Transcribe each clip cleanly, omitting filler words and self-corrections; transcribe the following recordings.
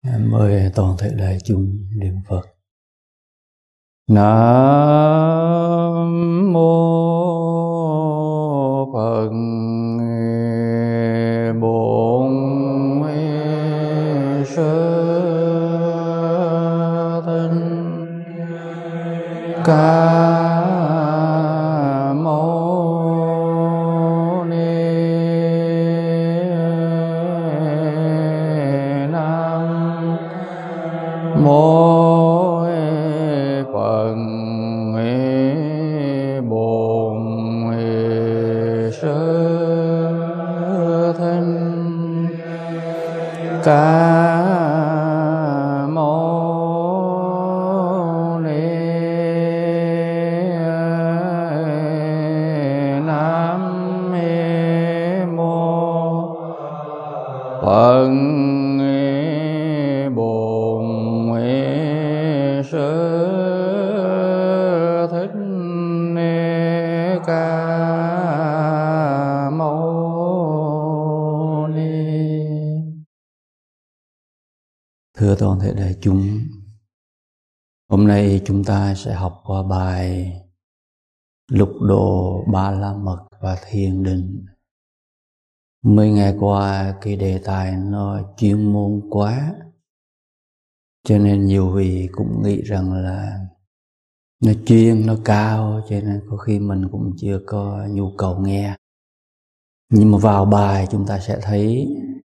Mời toàn thể đại chúng niệm Phật. Nam mô Phật. Bổn Sư Thích Ca Mâu Ni Nam mô Phật. Bổn Sư Thích Ca Mâu Ni Nam mô Phật. Bổn Sư Thích Ca Mâu Ni. Thưa toàn thể đại chúng, hôm nay chúng ta sẽ học qua bài Lục Độ, Ba La Mật và Thiền Định. Mấy ngày qua cái đề tài nó chuyên môn quá, cho nên nhiều vị cũng nghĩ rằng là nó chuyên, nó cao, cho nên có khi mình cũng chưa có nhu cầu nghe. Nhưng mà vào bài chúng ta sẽ thấy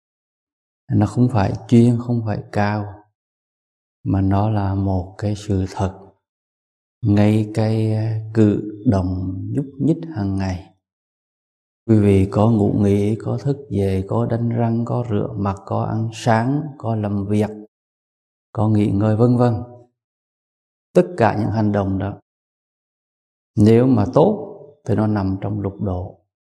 nó không phải chuyên, không phải cao, mà nó là một cái sự thật ngay cái cử động nhúc nhích hàng ngày. Quý vị có ngủ nghỉ, có thức dậy, có đánh răng, có rửa mặt, có ăn sáng, có làm việc, có nghỉ ngơi vân vân. Tất cả những hành động đó, nếu mà tốt thì nó nằm trong lục độ.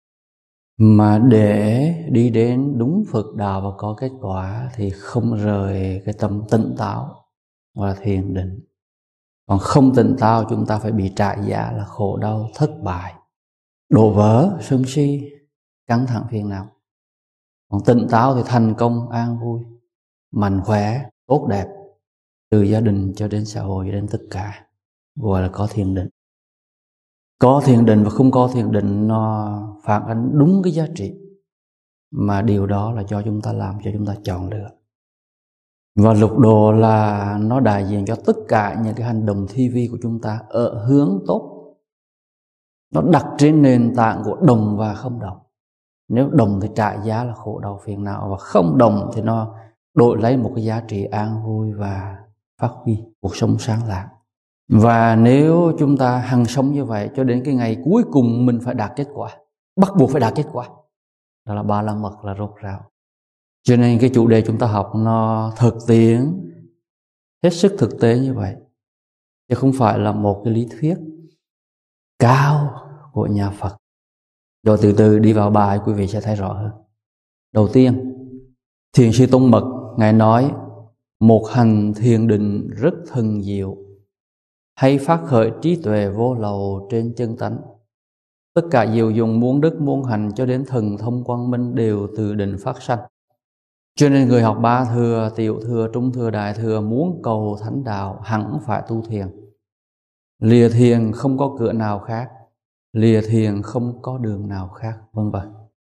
Mà để đi đến đúng Phật đạo và có kết quả thì không rời cái tâm tỉnh táo và thiền định. Còn không tỉnh táo chúng ta phải bị trả giá là khổ đau, thất bại, đổ vỡ, sân si, căng thẳng phiền não. Còn tỉnh táo thì thành công, an vui, mạnh khỏe, tốt đẹp, từ gia đình cho đến xã hội, đến tất cả, gọi là có thiền định. Có thiền định và không có thiền định nó phản ánh đúng cái giá trị, mà điều đó là cho chúng ta làm, cho chúng ta chọn lựa. Và lục độ là nó đại diện cho tất cả những cái hành động thi vi của chúng ta ở hướng tốt. Nó đặt trên nền tảng của đồng và không đồng. Nếu đồng thì trả giá là khổ đau phiền não, và không đồng thì nó đổi lấy một cái giá trị an vui và phát huy cuộc sống sáng lạng. Và nếu chúng ta hằng sống như vậy cho đến cái ngày cuối cùng mình phải đạt kết quả, bắt buộc phải đạt kết quả, đó là Ba La Mật, là rốt ráo. Cho nên cái chủ đề chúng ta học nó thực tiễn, hết sức thực tế như vậy, chứ không phải là một cái lý thuyết cao của nhà Phật. Rồi từ từ đi vào bài quý vị sẽ thấy rõ hơn. Đầu tiên, Thiền sư Tôn Mật Ngài nói một hành thiền định rất thần diệu, hay phát khởi trí tuệ vô lậu trên chân tánh. Tất cả diệu dụng muôn đức muôn hành cho đến thần thông quang minh đều từ định phát sanh. Cho nên người học ba thừa, tiểu thừa, trung thừa, đại thừa muốn cầu thánh đạo hẳn phải tu thiền. Lìa thiền không có cửa nào khác, lìa thiền không có đường nào khác, vân vân.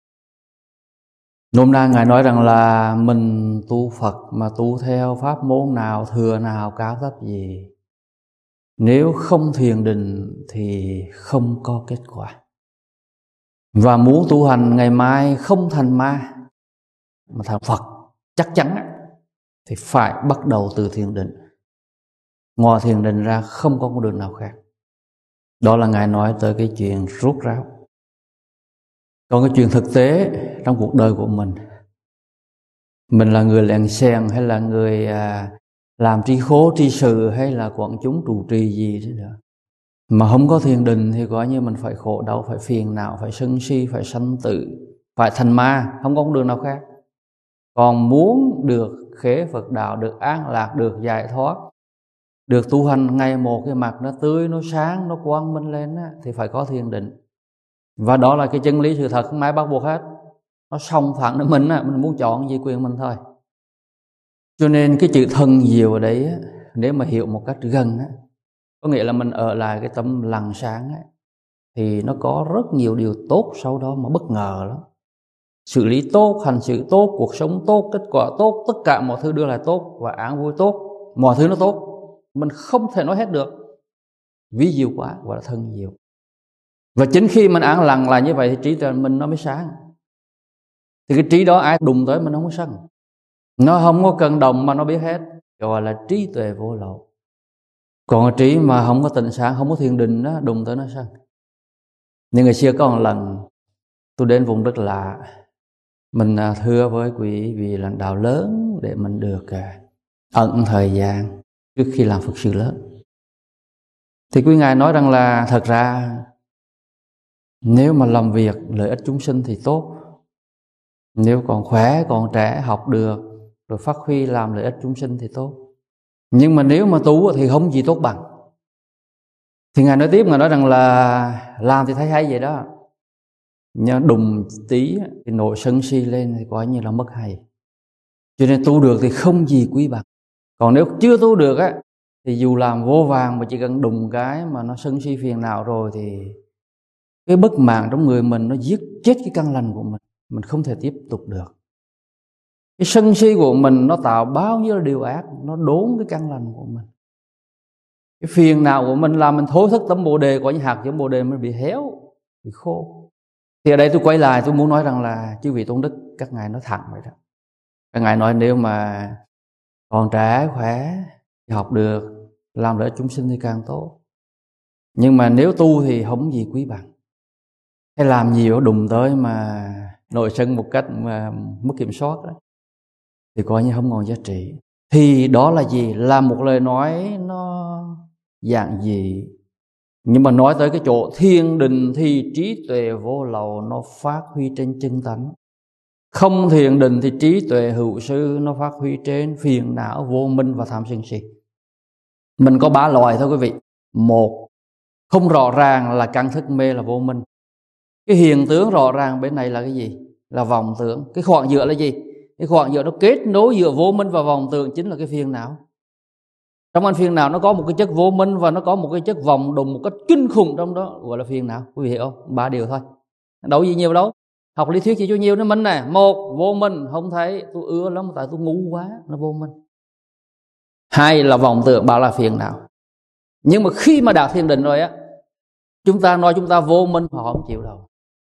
Nôm na Ngài nói rằng là mình tu Phật mà tu theo pháp môn nào, thừa nào, cao thấp gì, nếu không thiền định thì không có kết quả. Và muốn tu hành ngày mai không thành ma mà thành Phật chắc chắn thì phải bắt đầu từ thiền định. Ngoài thiền định ra không có con đường nào khác. Đó là Ngài nói tới cái chuyện rốt ráo. Còn cái chuyện thực tế trong cuộc đời của mình là người lèn xèn hay là người làm tri khố tri sự hay là quận chúng trụ trì gì thế đó, mà không có thiền định thì coi như mình phải khổ đau, phải phiền não, phải sân si, phải sanh tử, phải thành ma, không có con đường nào khác. Còn muốn được khế Phật đạo, được an lạc, được giải thoát, được tu hành ngày một cái mặt nó tươi, nó sáng, nó quang minh lên á, thì phải có thiền định. Và đó là cái chân lý sự thật, không ai bắt buộc hết. Nó song phẳng đến mình á, mình muốn chọn gì quyền mình thôi. Cho nên cái chữ thần diệu ở đấy á, nếu mà hiểu một cách gần á, có nghĩa là mình ở lại cái tâm lặng sáng á, thì nó có rất nhiều điều tốt sau đó mà bất ngờ lắm. Xử lý tốt, hành xử tốt, cuộc sống tốt, kết quả tốt, tất cả mọi thứ đưa lại tốt và an vui tốt, mọi thứ nó tốt. Mình không thể nói hết được. Ví dụ quá, gọi là thần diệu. Và chính khi mình an lặng là như vậy thì trí tuệ mình nó mới sáng. Thì cái trí đó ai đụng tới mình không có sân. Nó không có cần động mà nó biết hết, gọi là trí tuệ vô lậu. Còn cái trí mà không có tịnh sáng, không có thiền định đó, đụng tới nó sân. Nhưng ngày xưa có một lần tôi đến vùng đất lạ, mình thưa với quý vị lãnh đạo lớn để mình được ẩn thời gian trước khi làm Phật sự lớn. Thì quý ngài nói rằng là thật ra nếu mà làm việc lợi ích chúng sinh thì tốt. Nếu còn khỏe, còn trẻ, học được, rồi phát huy làm lợi ích chúng sinh thì tốt. Nhưng mà nếu mà tu thì không gì tốt bằng. Thì ngài nói tiếp, ngài nói rằng là làm thì thấy hay vậy đó, nhưng đùng tí thì nổi sân si lên thì coi như là mất hay. Cho nên tu được thì không gì quý bằng. Còn nếu chưa tu được á, thì dù làm vô vàng mà chỉ cần đùng cái mà nó sân si phiền não rồi thì cái bất mãn trong người mình nó giết chết cái căn lành của mình không thể tiếp tục được. Cái sân si của mình nó tạo bao nhiêu điều ác, nó đốn cái căn lành của mình. Cái phiền não của mình làm mình thối thất tâm Bồ Đề, có những hạt giống Bồ Đề mình bị héo, bị khô. Thì ở đây tôi quay lại, tôi muốn nói rằng là chư vị tôn đức, các ngài nói thẳng vậy đó. Các ngài nói nếu mà còn trẻ, khỏe, học được, làm lợi chúng sinh thì càng tốt. Nhưng mà nếu tu thì không gì quý bằng. Hay làm nhiều đụng tới mà nội sân một cách mà mất kiểm soát đó, thì coi như không còn giá trị. Thì đó là gì? Là một lời nói nó dạng gì, nhưng mà nói tới cái chỗ thiền định thì trí tuệ vô lậu nó phát huy trên chân tánh. Không thiền định thì trí tuệ hữu sư nó phát huy trên phiền não, vô minh và tham sân si. Mình có 3 loại thôi quý vị. Một, không rõ ràng là căn thức mê là vô minh. Cái hiện tướng rõ ràng bên này là cái gì? Là vọng tưởng. Cái khoảng giữa là gì? Cái khoảng giữa nó kết nối giữa vô minh và vọng tưởng chính là cái phiền não. Trong anh phiền não nó có một cái chất vô minh và nó có một cái chất vọng đùng một cách kinh khủng trong đó, gọi là phiền não. Quý vị hiểu không? 3 điều thôi. Đâu gì nhiều đâu. Học lý thuyết chỉ cho nhiều nó minh này. Một, vô minh không thấy, tôi ưa lắm tại tôi ngu quá, nó vô minh. 2 là vọng tưởng, bảo là phiền não. Nhưng mà khi mà đạt thiền định rồi á, chúng ta nói chúng ta vô minh, họ không chịu đâu.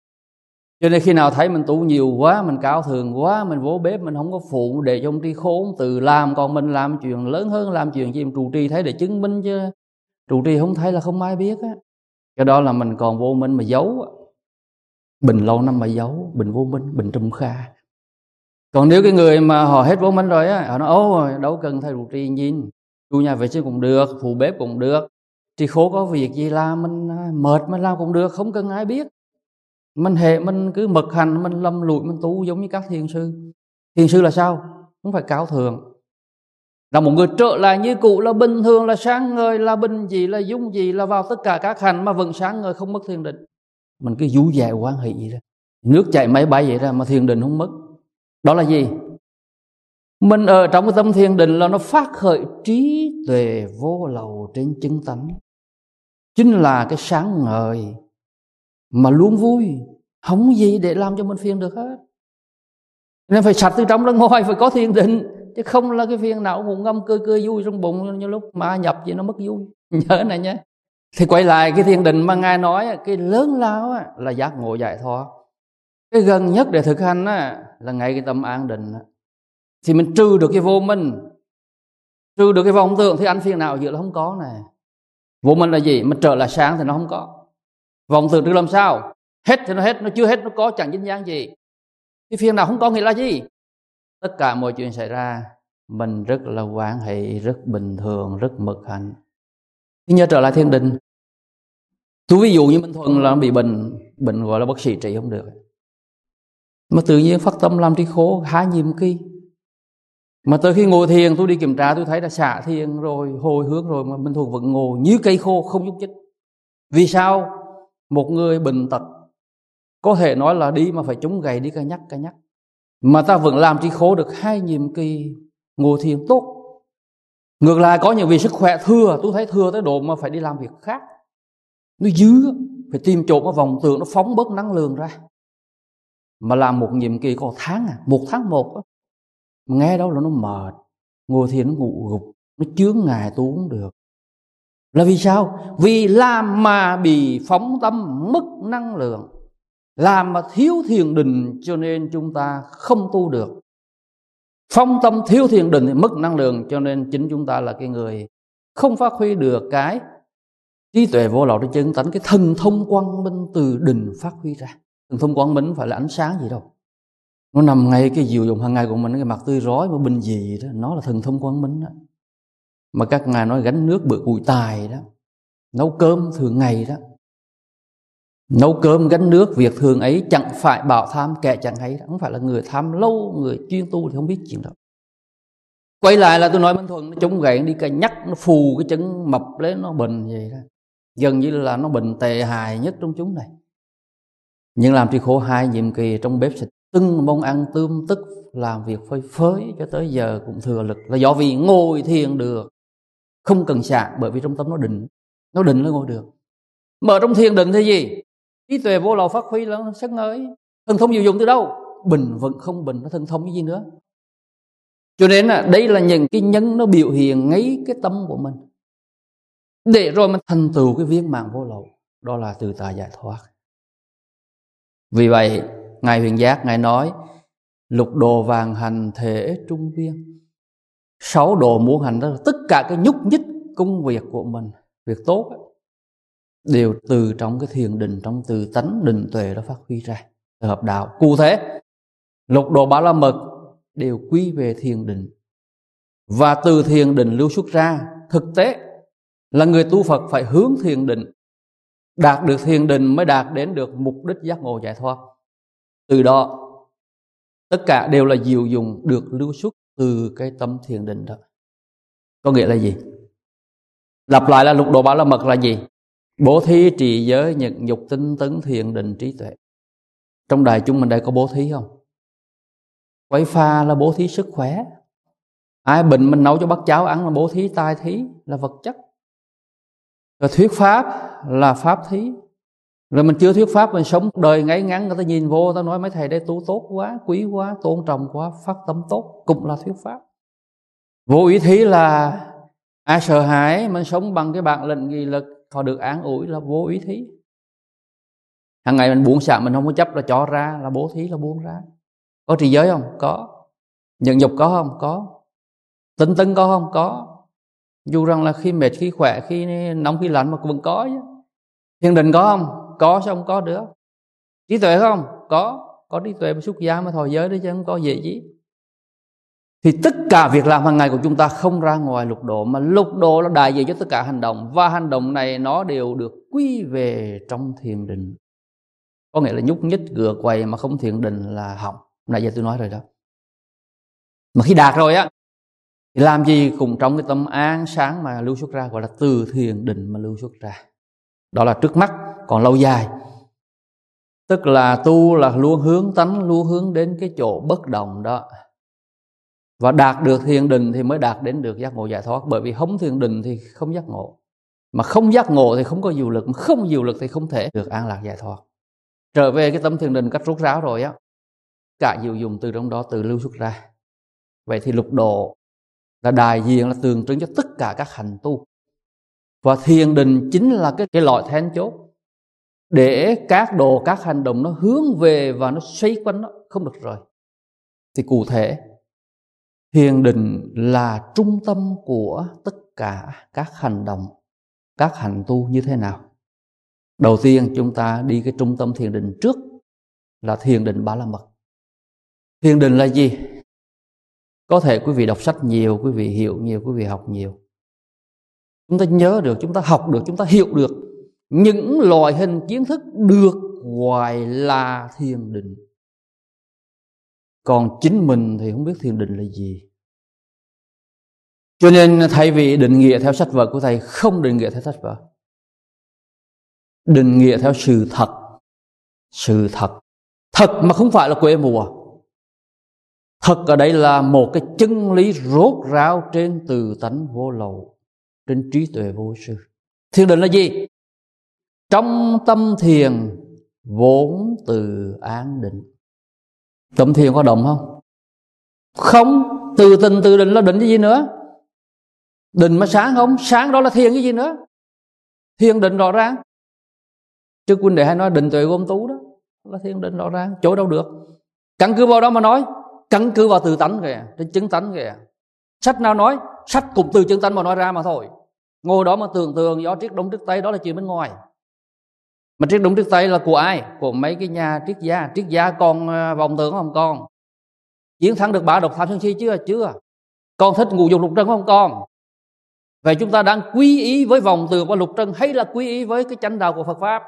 Cho nên khi nào thấy mình tu nhiều quá, mình cao thường quá, mình vô bếp, mình không có phụ để cho ông tri khốn từ làm, còn mình làm chuyện lớn hơn, làm chuyện gì trụ trì thấy để chứng minh chứ. Trụ trì không thấy là không ai biết á. Cái đó là mình còn vô minh mà giấu. Bình lâu năm mà giấu, bình vô minh, bình trùm kha. Còn nếu cái người mà họ hết vô minh rồi á, họ nói ô đâu cần thầy trụ trì nhìn, tu nhà vệ sinh cũng được, phụ bếp cũng được, tri khố có việc gì làm, mình mệt mình làm cũng được, không cần ai biết. Mình cứ mực hành, mình lâm lụi, mình tu giống như các thiền sư. Thiền sư là sao? Không phải cao thượng, là một người trở lại như cũ, là bình thường, là sáng ngời, là bình gì, là dung gì, là vào tất cả các hành mà vẫn sáng ngời không mất thiền định. Mình cứ vui vẻ quan hệ vậy đó, nước chảy máy bay vậy ra mà thiền định không mất. Đó là gì? Mình ở trong cái tâm thiền định là nó phát khởi trí tuệ vô lậu trên chân tánh, chính là cái sáng ngời mà luôn vui, không gì để làm cho mình phiền được hết. Nên phải sạch từ trong ra ngoài, phải có thiền định, chứ không là cái phiền não ngủ ngâm cười vui trong bụng, như lúc mà nhập vậy nó mất vui. Nhớ này nhé. Thì quay lại cái thiền định mà ngài nói, cái lớn lao là giác ngộ giải thoát. Cái gần nhất để thực hành là ngay cái tâm an định. Thì mình trừ được cái vô minh, trừ được cái vọng tưởng, thì anh phiền não dự là không có nè. Vô minh là gì? Mình trở lại sáng thì nó không có. Vọng tưởng được làm sao? Hết thì nó hết, nó chưa hết nó có, chẳng dính dáng gì. Thì phiền não không có nghĩa là gì? Tất cả mọi chuyện xảy ra mình rất là hoan hỷ, rất bình thường, rất mực hạnh. Thì nhớ trở lại thiền định. Tôi ví dụ như Minh Thuận là bị bệnh gọi là bác sĩ trị không được, mà tự nhiên phát tâm làm tri khố 2 nhiệm kỳ. Mà tới khi ngồi thiền, tôi đi kiểm tra, tôi thấy là xả thiền rồi, hồi hướng rồi, mà Minh Thuận vẫn ngồi như cây khô không nhúc nhích. Vì sao? Một người bệnh tật có thể nói là đi mà phải chống gậy, đi ca nhắc, mà ta vẫn làm tri khố được 2 nhiệm kỳ ngồi thiền tốt. Ngược lại có những vị sức khỏe thừa, tôi thấy thừa tới độ mà phải đi làm việc khác, nó dư, phải tìm chỗ mà vòng tường nó phóng bớt năng lượng ra. Mà làm một nhiệm kỳ có tháng một tháng một, nghe đâu là nó mệt, ngồi thiền nó ngủ gục, nó chướng ngại tu cũng được. Là vì sao? Vì làm mà bị phóng tâm mất năng lượng, làm mà thiếu thiền định, cho nên chúng ta không tu được. Phóng tâm thiếu thiền định thì mất năng lượng, cho nên chính chúng ta là cái người không phát huy được cái trí tuệ vô lậu trên chân tánh, cái thần thông quang minh từ định phát huy ra. Thần thông quang minh không phải là ánh sáng gì đâu, nó nằm ngay cái dịu dụng hàng ngày của mình, cái mặt tươi rói mà bình dị đó, nó là thần thông quang minh đó. Mà các ngài nói gánh nước bữa củi tài đó, nấu cơm thường ngày đó, nấu cơm gánh nước việc thường ấy, chẳng phải bảo tham kẻ chẳng hay đó. Không phải là người tham lâu, người chuyên tu thì không biết chuyện đó. Quay lại là tôi nói Minh Thuận nó chống gậy đi cái nhắc, nó phù cái chân mập lên, nó bệnh vậy đó, gần như là nó bệnh tệ hại nhất trong chúng này. Nhưng làm tri khổ 2 nhiệm kỳ trong bếp xịt tưng mong ăn tươm tức, làm việc phơi phới cho tới giờ cũng thừa lực, là do vì ngồi thiền được, không cần sạc, bởi vì trong tâm nó định là ngồi được. Mở trong thiền định thì gì? Trí tuệ vô lậu phát huy là sắc ngời. Thần thông diệu dụng từ đâu? Bình vẫn không bình, nó thần thông cái gì nữa? Cho nên là đây là những cái nhân nó biểu hiện ngay cái tâm của mình, để rồi mình thành tựu cái viên mãn vô lậu, đó là tự tại giải thoát. Vì vậy ngài Huyền Giác ngài nói lục độ vàng hành thể trung viên. 6 độ muốn hành đó là tất cả cái nhúc nhích công việc của mình, việc tốt ấy, đều từ trong cái thiền định, trong từ tánh định tuệ đó phát huy ra, hợp đạo. Cụ thể lục độ Ba La Mật đều quy về thiền định, và từ thiền định lưu xuất ra. Thực tế là người tu Phật phải hướng thiền định, đạt được thiền định mới đạt đến được mục đích giác ngộ giải thoát. Từ đó tất cả đều là diệu dụng được lưu xuất từ cái tâm thiền định đó. Có nghĩa là gì? Lặp lại là lục độ Ba La Mật là gì? Bố thí, trì giới, nhẫn nhục, tinh tấn, thiền định, trí tuệ. Trong đại chúng mình đây có bố thí không? Quấy pha là bố thí sức khỏe. Ai bệnh mình nấu cho bát cháo ăn là bố thí, tài thí là vật chất. Rồi thuyết pháp là pháp thí. Rồi mình chưa thuyết pháp, mình sống đời ngay ngắn, người ta nhìn vô, ta nói mấy thầy đây tu tốt quá, quý quá, tôn trọng quá, phát tâm tốt, cũng là thuyết pháp. Vô ý thí là ai sợ hãi, mình sống bằng cái bản lĩnh nghị lực, họ được an ủi là vô ý thí. Hàng ngày mình buông xả, mình không có chấp là cho ra, là bố thí, là buông ra. Có trì giới không? Có. Nhẫn nhục có không? Có. Tinh tấn có không? Có. Dù rằng là khi mệt, khi khỏe, khi nóng, khi lạnh mà vẫn có chứ. Thiền định có không? Có, sao không có được? Trí tuệ không? Có trí tuệ mà xuất gia mà thọ giới đấy chứ không có gì chứ. Thì tất cả việc làm hàng ngày của chúng ta không ra ngoài lục độ, mà lục độ là đại diện cho tất cả hành động, và hành động này nó đều được quy về trong thiền định. Có nghĩa là nhúc nhích, gựa quầy mà không thiền định là hỏng. Nãy giờ tôi nói rồi đó. Mà khi đạt rồi á, thì làm gì cũng trong cái tâm an sáng mà lưu xuất ra, gọi là từ thiền định mà lưu xuất ra. Đó là trước mắt, còn lâu dài. Tức là tu là luôn hướng tánh, luôn hướng đến cái chỗ bất động đó. Và đạt được thiền định thì mới đạt đến được giác ngộ giải thoát. Bởi vì không thiền định thì không giác ngộ. Mà không giác ngộ thì không có diệu lực. Mà không diệu lực thì không thể được an lạc giải thoát. Trở về cái tâm thiền định cách rốt ráo rồi á, cả diệu dụng từ trong đó tự lưu xuất ra. Vậy thì lục độ là đại diện, là tượng trưng cho tất cả các hành tu. Và thiền định chính là cái loại then chốt để các độ, các hành động nó hướng về và nó xoay quanh nó, không được rời. Thì cụ thể thiền định là trung tâm của tất cả các hành động, các hành tu như thế nào? Đầu tiên chúng ta đi cái trung tâm thiền định trước là thiền định Ba La Mật. Thiền định là gì? Có thể quý vị đọc sách nhiều, quý vị hiểu nhiều, quý vị học nhiều. Chúng ta nhớ được, chúng ta học được, chúng ta hiểu được những loại hình kiến thức được gọi là thiền định. Còn chính mình thì không biết thiền định là gì. Cho nên thay vì định nghĩa theo sách vở của thầy, không định nghĩa theo sách vở. Định nghĩa theo sự thật. Sự thật. Thật mà không phải là quê mùa. Thật ở đây là một cái chân lý rốt ráo trên từ tánh vô lậu, trên trí tuệ vô sư. Thiền định là gì? Trong tâm thiền vốn từ an định. Tâm thiền có động không? Không. Từ tình từ định là định cái gì nữa? Định mà sáng không? Sáng đó là thiền cái gì nữa? Thiền định rõ ràng. Chứ huynh đệ hay nói định tuệ gom tú đó là thiền định rõ ràng. Chỗ đâu được? Căn cứ vào đó mà nói. Căn cứ vào từ tánh kìa, trên chứng tánh kìa. Sách nào nói? Sách cũng từ chứng tánh mà nói ra mà thôi. Ngồi đó mà tưởng tượng do triết đông triết tây, đó là chuyện bên ngoài. Mà triết đông triết tây là của ai? Của mấy cái nhà triết gia. Triết gia còn vọng tưởng không con? Chiến thắng được bá độc tham sân si chưa? Chưa. Con thích ngũ dục lục trần không con? Vậy chúng ta đang quy ý với vọng tưởng và lục trần, hay là quy ý với cái chánh đạo của Phật Pháp?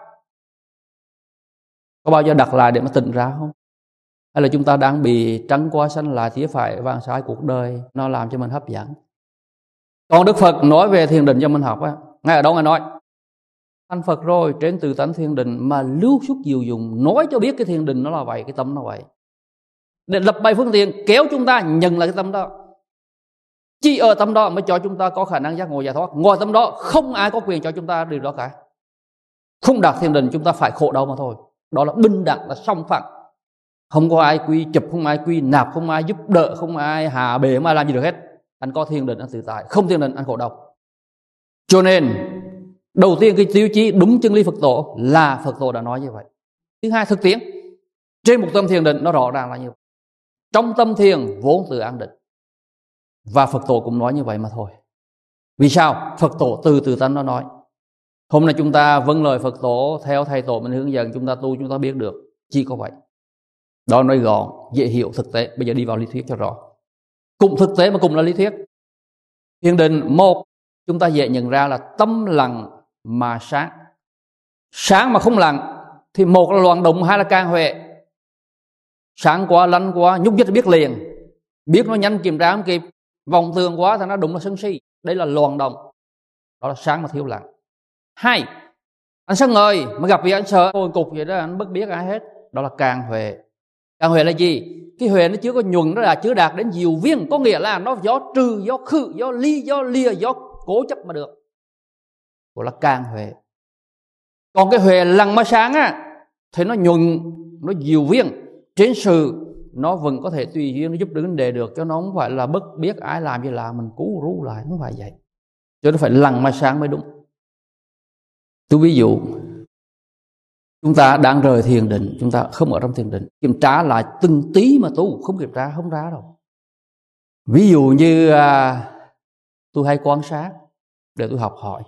Có bao giờ đặt lại để mà tỉnh ra không? Hay là chúng ta đang bị trắng qua xanh lại thía phải vàng sai cuộc đời, nó làm cho mình hấp dẫn? Còn Đức Phật nói về thiền định cho mình học á, ngay ở đâu Ngài nói thành Phật rồi, trên từ tánh thiền định mà lưu xuất diệu dụng, nói cho biết cái thiền định nó là vậy, cái tâm nó vậy, để lập bày phương tiện kéo chúng ta nhận lại cái tâm đó. Chỉ ở tâm đó mới cho chúng ta có khả năng giác ngộ giải thoát. Ngoài tâm đó không ai có quyền cho chúng ta điều đó cả. Không đạt thiền định chúng ta phải khổ đau mà thôi. Đó là bình đẳng, là song phẳng. Không có ai quy chụp, không ai quy nạp, không ai giúp đỡ, không ai hạ bệ, không ai làm gì được hết. Anh có thiền định anh tự tại, không thiền định anh khổ đau. Cho nên đầu tiên cái tiêu chí đúng chân lý Phật tổ là Phật tổ đã nói như vậy. Thứ hai, thực tiễn trên một tâm thiền định nó rõ ràng là như vậy. Trong tâm thiền vốn từ an định. Và Phật tổ cũng nói như vậy mà thôi. Vì sao? Phật tổ từ tánh nó nói. Hôm nay chúng ta vâng lời Phật tổ, theo thầy tổ mình hướng dẫn, chúng ta tu, chúng ta biết được. Chỉ có vậy. Đó nói gọn, dễ hiểu, thực tế. Bây giờ đi vào lý thuyết cho rõ. Cùng thực tế mà cùng là lý thuyết. Thiền định một, chúng ta dễ nhận ra là tâm lặng mà sáng. Sáng mà không lặng thì một là loạn động, hai là can huệ. Sáng quá, lạnh quá, nhúc nhích biết liền. Biết nó nhanh kiểm tra không kịp. Vòng tường quá thì nó đụng là sân si. Đây là loạn động. Đó là sáng mà thiếu lặng. Hai, anh sáng ngời mà gặp gì anh sợ ôi cục vậy đó, anh bất biết ai hết. Đó là can huệ. Can huệ là gì? Cái huệ nó chưa có nhuần, nó là chưa đạt đến diệu viên. Có nghĩa là nó do trừ, do khử, do ly, do lìa, do cố chấp mà được. Đó là can huệ. Còn cái huệ lặng mà sáng á thì nó nhuần, nó diệu viên. Trên sự nó vẫn có thể tùy duyên, nó giúp đỡ vấn đề được, cho nó không phải là bất biết ai làm gì là mình cứu rú lại, không phải vậy. Cho nó phải lặng mà sáng mới đúng. Tôi ví dụ, chúng ta đang rời thiền định, chúng ta không ở trong thiền định, kiểm tra lại từng tí mà tu, không kiểm tra không ra đâu. Ví dụ như tôi hay quan sát để tôi học hỏi.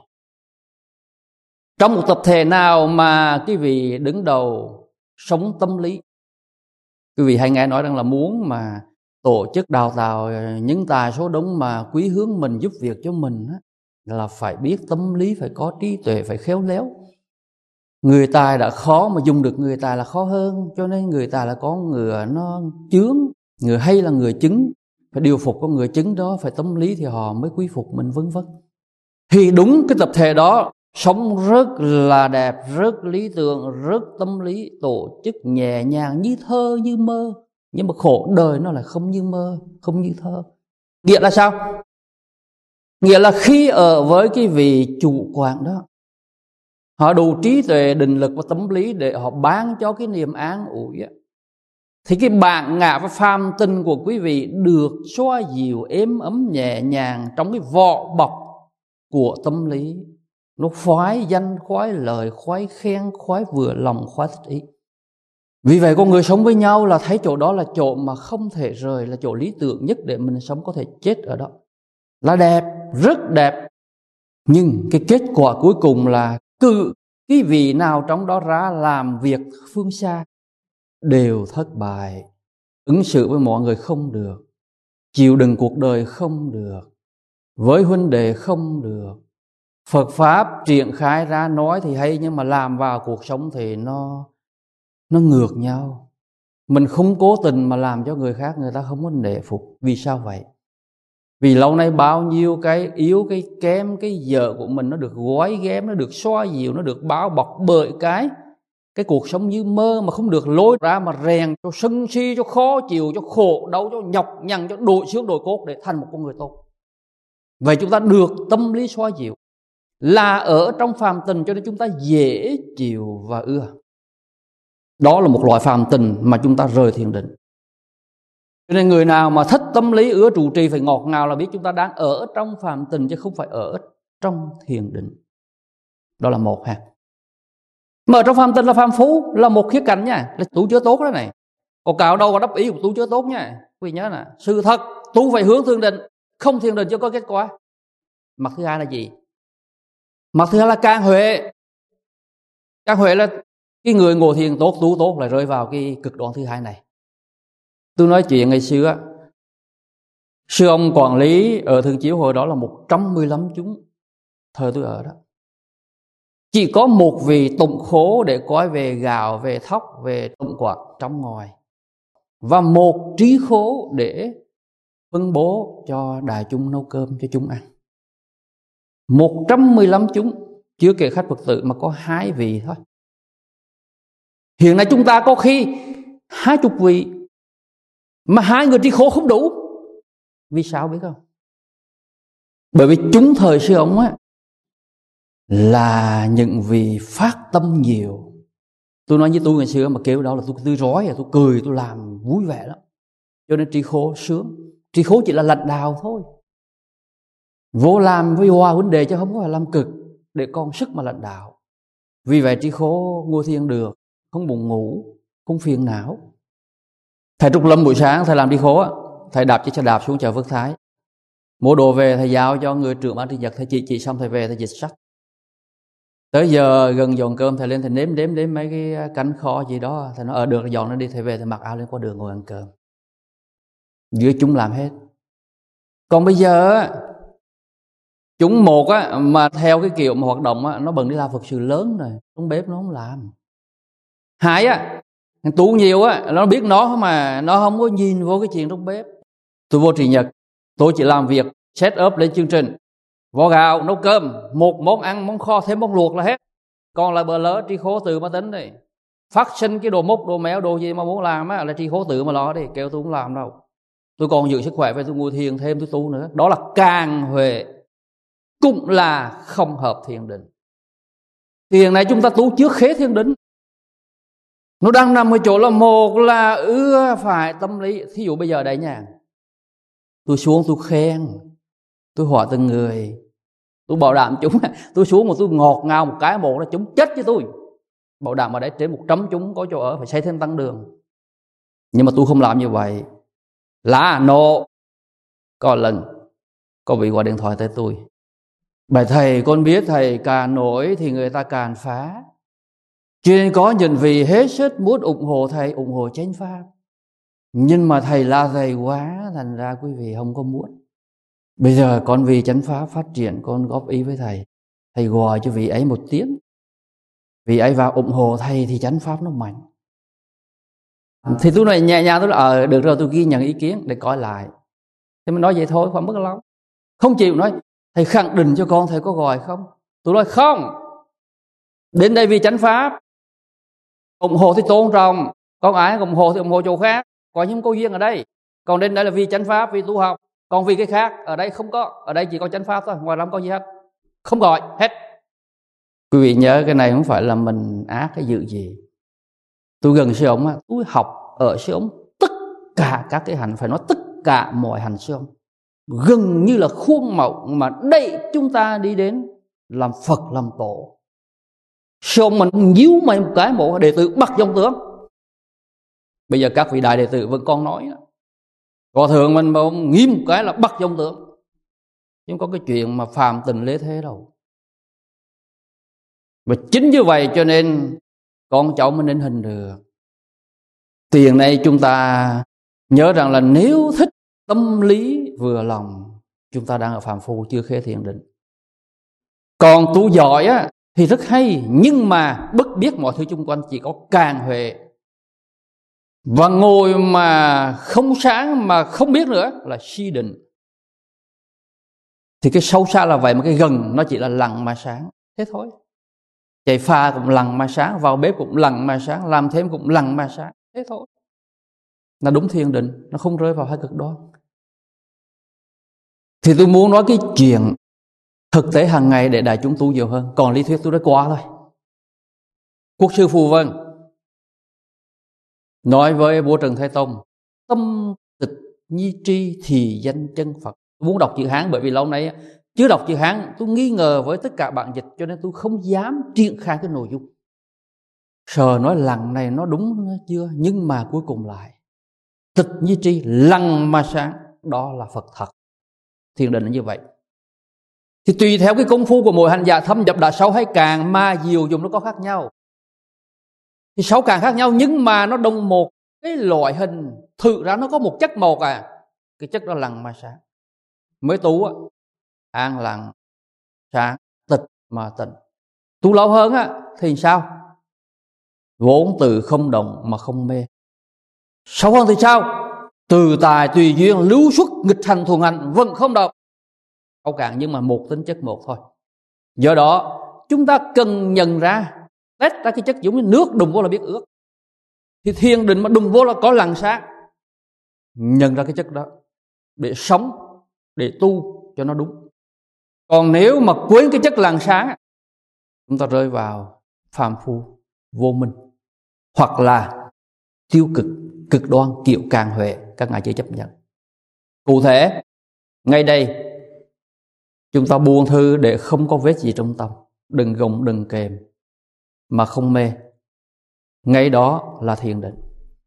Trong một tập thể nào mà cái vị đứng đầu sống tâm lý, quý vị hay nghe nói rằng là muốn mà tổ chức đào tạo những tài số đông mà quý hướng mình, giúp việc cho mình á, là phải biết tâm lý, phải có trí tuệ, phải khéo léo. Người tài đã khó mà dùng được người tài là khó hơn. Cho nên người tài là có người nó chướng, người hay là người chứng. Phải điều phục con người chứng đó, phải tâm lý thì họ mới quý phục mình, vân vân. Thì đúng cái tập thể đó sống rất là đẹp, rất lý tưởng, rất tâm lý, tổ chức nhẹ nhàng như thơ như mơ. Nhưng mà khổ đời nó là không như mơ, không như thơ. Nghĩa là sao? Nghĩa là khi ở với cái vị chủ quản đó, họ đủ trí tuệ, định lực và tâm lý để họ bán cho cái niềm an ủi á, thì cái bản ngã và phàm tình của quý vị được xoa dịu, êm ấm, nhẹ nhàng trong cái vỏ bọc của tâm lý. Nó khoái danh, khoái lời, khoái khen, khoái vừa lòng, khoái thích ý. Vì vậy con người sống với nhau là thấy chỗ đó là chỗ mà không thể rời, là chỗ lý tưởng nhất để mình sống, có thể chết ở đó. Là đẹp, rất đẹp. Nhưng cái kết quả cuối cùng là cự cái vị nào trong đó ra làm việc phương xa đều thất bại. Ứng xử với mọi người không được, chịu đựng cuộc đời không được, với huynh đệ không được. Phật Pháp triển khai ra nói thì hay, nhưng mà làm vào cuộc sống thì nó ngược nhau. Mình không cố tình mà làm cho người khác người ta không có nể phục. Vì sao vậy? Vì lâu nay bao nhiêu cái yếu, cái kém, cái dở của mình nó được gói ghém, nó được xoa dịu, nó được bao bọc bởi cái Cái cuộc sống như mơ mà không được lối ra, mà rèn cho sân si, cho khó chịu, cho khổ đau, cho nhọc nhằn, cho đội xương đội cốt để thành một con người tốt. Vậy chúng ta được tâm lý xoa dịu, là ở trong phàm tình cho nên chúng ta dễ chịu và ưa. Đó là một loại phàm tình mà chúng ta rời thiền định. Cho nên người nào mà thích tâm lý ưa trụ trì phải ngọt ngào là biết chúng ta đang ở trong phàm tình chứ không phải ở trong thiền định. Đó là một ha. Mà ở trong phàm tình là phàm phu là một khía cạnh nha, là tu chưa tốt đó này. Còn cạo đâu có đáp ý của tu chưa tốt nha. Quý vị nhớ nè, sự thật tu phải hướng thiền định, không thiền định cho có kết quả. Mặt thứ hai là gì? Mặt thứ hai là can huệ. Can huệ là cái người ngồi thiền tốt, tu tốt lại rơi vào cái cực đoan thứ hai này. Tôi nói chuyện ngày xưa, sư ông quản lý ở Thường Chiếu hồi đó là 115 chúng, thời tôi ở đó. Chỉ có một vị tụng khố để coi về gạo, về thóc, về tụng quạt trong ngoài, và một trí khố để phân bố cho đại chúng nấu cơm cho chúng ăn. 115 chúng, chưa kể khách Phật tử, mà có 2 vị thôi. Hiện nay chúng ta có khi 20 vị mà 2 người trí khố không đủ. Vì sao biết không? Bởi vì chúng thời sư ông á là những vị phát tâm nhiều. Tôi nói như tôi ngày xưa mà kêu đó là tôi rói, tôi cười, tôi làm vui vẻ lắm. Cho nên trí khố sướng. Trí khố chỉ là lãnh đạo thôi, vô làm với hòa vấn đề chứ không có phải làm cực để còn sức mà lãnh đạo. Vì vậy trí khố ngồi thiền được, không buồn ngủ, không phiền não. Thầy Trúc Lâm buổi sáng thầy làm trí khố á, thầy đạp chiếc xe đạp xuống chợ Phước Thái, mua đồ về thầy giao cho người trưởng ban Thiên Nhật, thầy chỉ xong thầy về thầy dịch sách. Tới giờ gần dọn cơm thầy lên thầy nếm mấy cái cánh kho gì đó, thầy nói ở được dọn nó đi, thầy về thầy mặc áo lên qua đường ngồi ăn cơm. Dưới chúng làm hết. Còn bây giờ chúng một á mà theo cái kiểu mà hoạt động á, nó bận đi làm Phật sự lớn rồi, trong bếp nó không làm. Hai á, tu nhiều á, nó biết nó mà nó không có nhìn vô cái chuyện trong bếp. Tôi vô Trì Nhật, tôi chỉ làm việc set up lên chương trình, vo gạo, nấu cơm, một món ăn, món kho thêm món luộc là hết. Còn lại bờ lỡ trí khố tự mà tính đi. Phát sinh cái đồ mốc, đồ méo, đồ gì mà muốn làm á là trí khố tự mà lo đi, kêu tôi không làm đâu. Tôi còn giữ sức khỏe về tôi ngồi thiền thêm, tôi tu nữa. Đó là can huệ, cũng là không hợp thiền định. Thiền này chúng ta tu trước khế thiền định. Nó đang nằm ở chỗ là một là ưa phải tâm lý. Thí dụ bây giờ đây nha, tôi xuống tôi khen, tôi hỏi từng người, tôi bảo đảm chúng, tôi xuống mà tôi ngọt ngào một cái một là chúng chết với tôi. Bảo đảm ở đấy trên 100 chúng có chỗ ở, phải xây thêm tăng đường. Nhưng mà tôi không làm như vậy. Lá nộ. Có lần có vị gọi điện thoại tới tôi, bài thầy con biết thầy càng nổi thì người ta càng phá, cho nên có những vị hết sức muốn ủng hộ thầy, ủng hộ chánh pháp, nhưng mà thầy la thầy quá, thành ra quý vị không có muốn. Bây giờ con vì chánh pháp phát triển, con góp ý với thầy, thầy gọi cho vị ấy một tiếng, vị ấy vào ủng hộ thầy thì chánh pháp nó mạnh. Thì tôi nói nhẹ nhàng, tôi nói được rồi, tôi ghi nhận ý kiến để coi lại. Thì mình nói vậy thôi, không mất lâu. Không chịu nói thầy khẳng định cho con thầy có gọi không. Tôi nói không, đến đây vì chánh pháp, ủng hộ thì tôn trọng, còn ai ủng hộ thì ủng hộ chỗ khác, có những câu duyên ở đây. Còn đến đây là vì chánh pháp, vì tu học. Còn vì cái khác ở đây không có, ở đây chỉ có chánh pháp thôi, ngoài làm có gì hết, không gọi hết. Quý vị nhớ cái này không phải là mình ác hay dự gì. Tôi gần sư ông, tôi học ở sư ông tất cả các cái hành, phải nói tất cả mọi hành sư ông gần như là khuôn mẫu mà đẩy chúng ta đi đến làm Phật làm tổ. Sư ông mình nhíu mày một cái, một đệ tử bắt dòng tướng. Bây giờ các vị đại đệ tử vẫn còn nói, có thường mình mà ông nghiêm một cái là bắt dòng tướng, chứ không có cái chuyện mà phàm tình lễ thế đâu. Và chính như vậy cho nên con cháu mới nên hình được. Tiền này chúng ta nhớ rằng là nếu thích tâm lý vừa lòng, chúng ta đang ở phàm phu chưa khế thiền định. Còn tu giỏi á thì rất hay, nhưng mà bất biết mọi thứ xung quanh, chỉ có càng huệ. Và ngồi mà không sáng mà không biết nữa là si định. Thì cái sâu xa là vậy, mà cái gần nó chỉ là lặng mà sáng, thế thôi. Chạy pha cũng lằn ma sáng, vào bếp cũng lằn ma sáng, làm thêm cũng lằn ma sáng. Thế thôi. Là đúng thiền định, nó không rơi vào hai cực đoan. Thì tôi muốn nói cái chuyện thực tế hàng ngày để đại chúng tu nhiều hơn. Còn lý thuyết tôi đã qua thôi. Quốc sư Phù Vân nói với vua Trần Thái Tông: tâm tịch nhi tri thì danh chân Phật. Tôi muốn đọc chữ Hán bởi vì lâu nay chưa đọc chữ Hán. Tôi nghi ngờ với tất cả bạn dịch, cho nên tôi không dám triển khai cái nội dung. Sợ nói lần này nó đúng chưa, nhưng mà cuối cùng lại tịch nhi tri, lăng ma sáng, đó là Phật thật. Thiền định là như vậy. Thì tùy theo cái công phu của mỗi hành giả thâm nhập đã sâu hay càng, mà diệu dụng nó có khác nhau. Thì sáu càng khác nhau, nhưng mà nó đồng một cái loại hình. Thực ra nó có một chất một cái chất đó lặng mà sáng. Mới tu an lặng sáng, tịch mà tịnh. Tu lâu hơn thì sao? Vốn từ không động mà không mê. Sâu hơn thì sao? Từ tài tùy duyên, lưu xuất nghịch hành thuần hành, vẫn không động. Sáu càng nhưng mà một tính chất một thôi. Do đó chúng ta cần nhận ra, test ra cái chất giống như nước đụng vô là biết ướt. Thì thiền định mà đụng vô là có lặng sáng. Nhận ra cái chất đó để sống, để tu cho nó đúng. Còn nếu mà quên cái chất lặng sáng, chúng ta rơi vào phàm phu, vô minh, hoặc là tiêu cực, cực đoan, kiệu càng huệ. Các ngài chưa chấp nhận. Cụ thể, ngay đây chúng ta buông thư để không có vết gì trong tâm, đừng gồng đừng kềm mà không mê. Ngay đó là thiền định.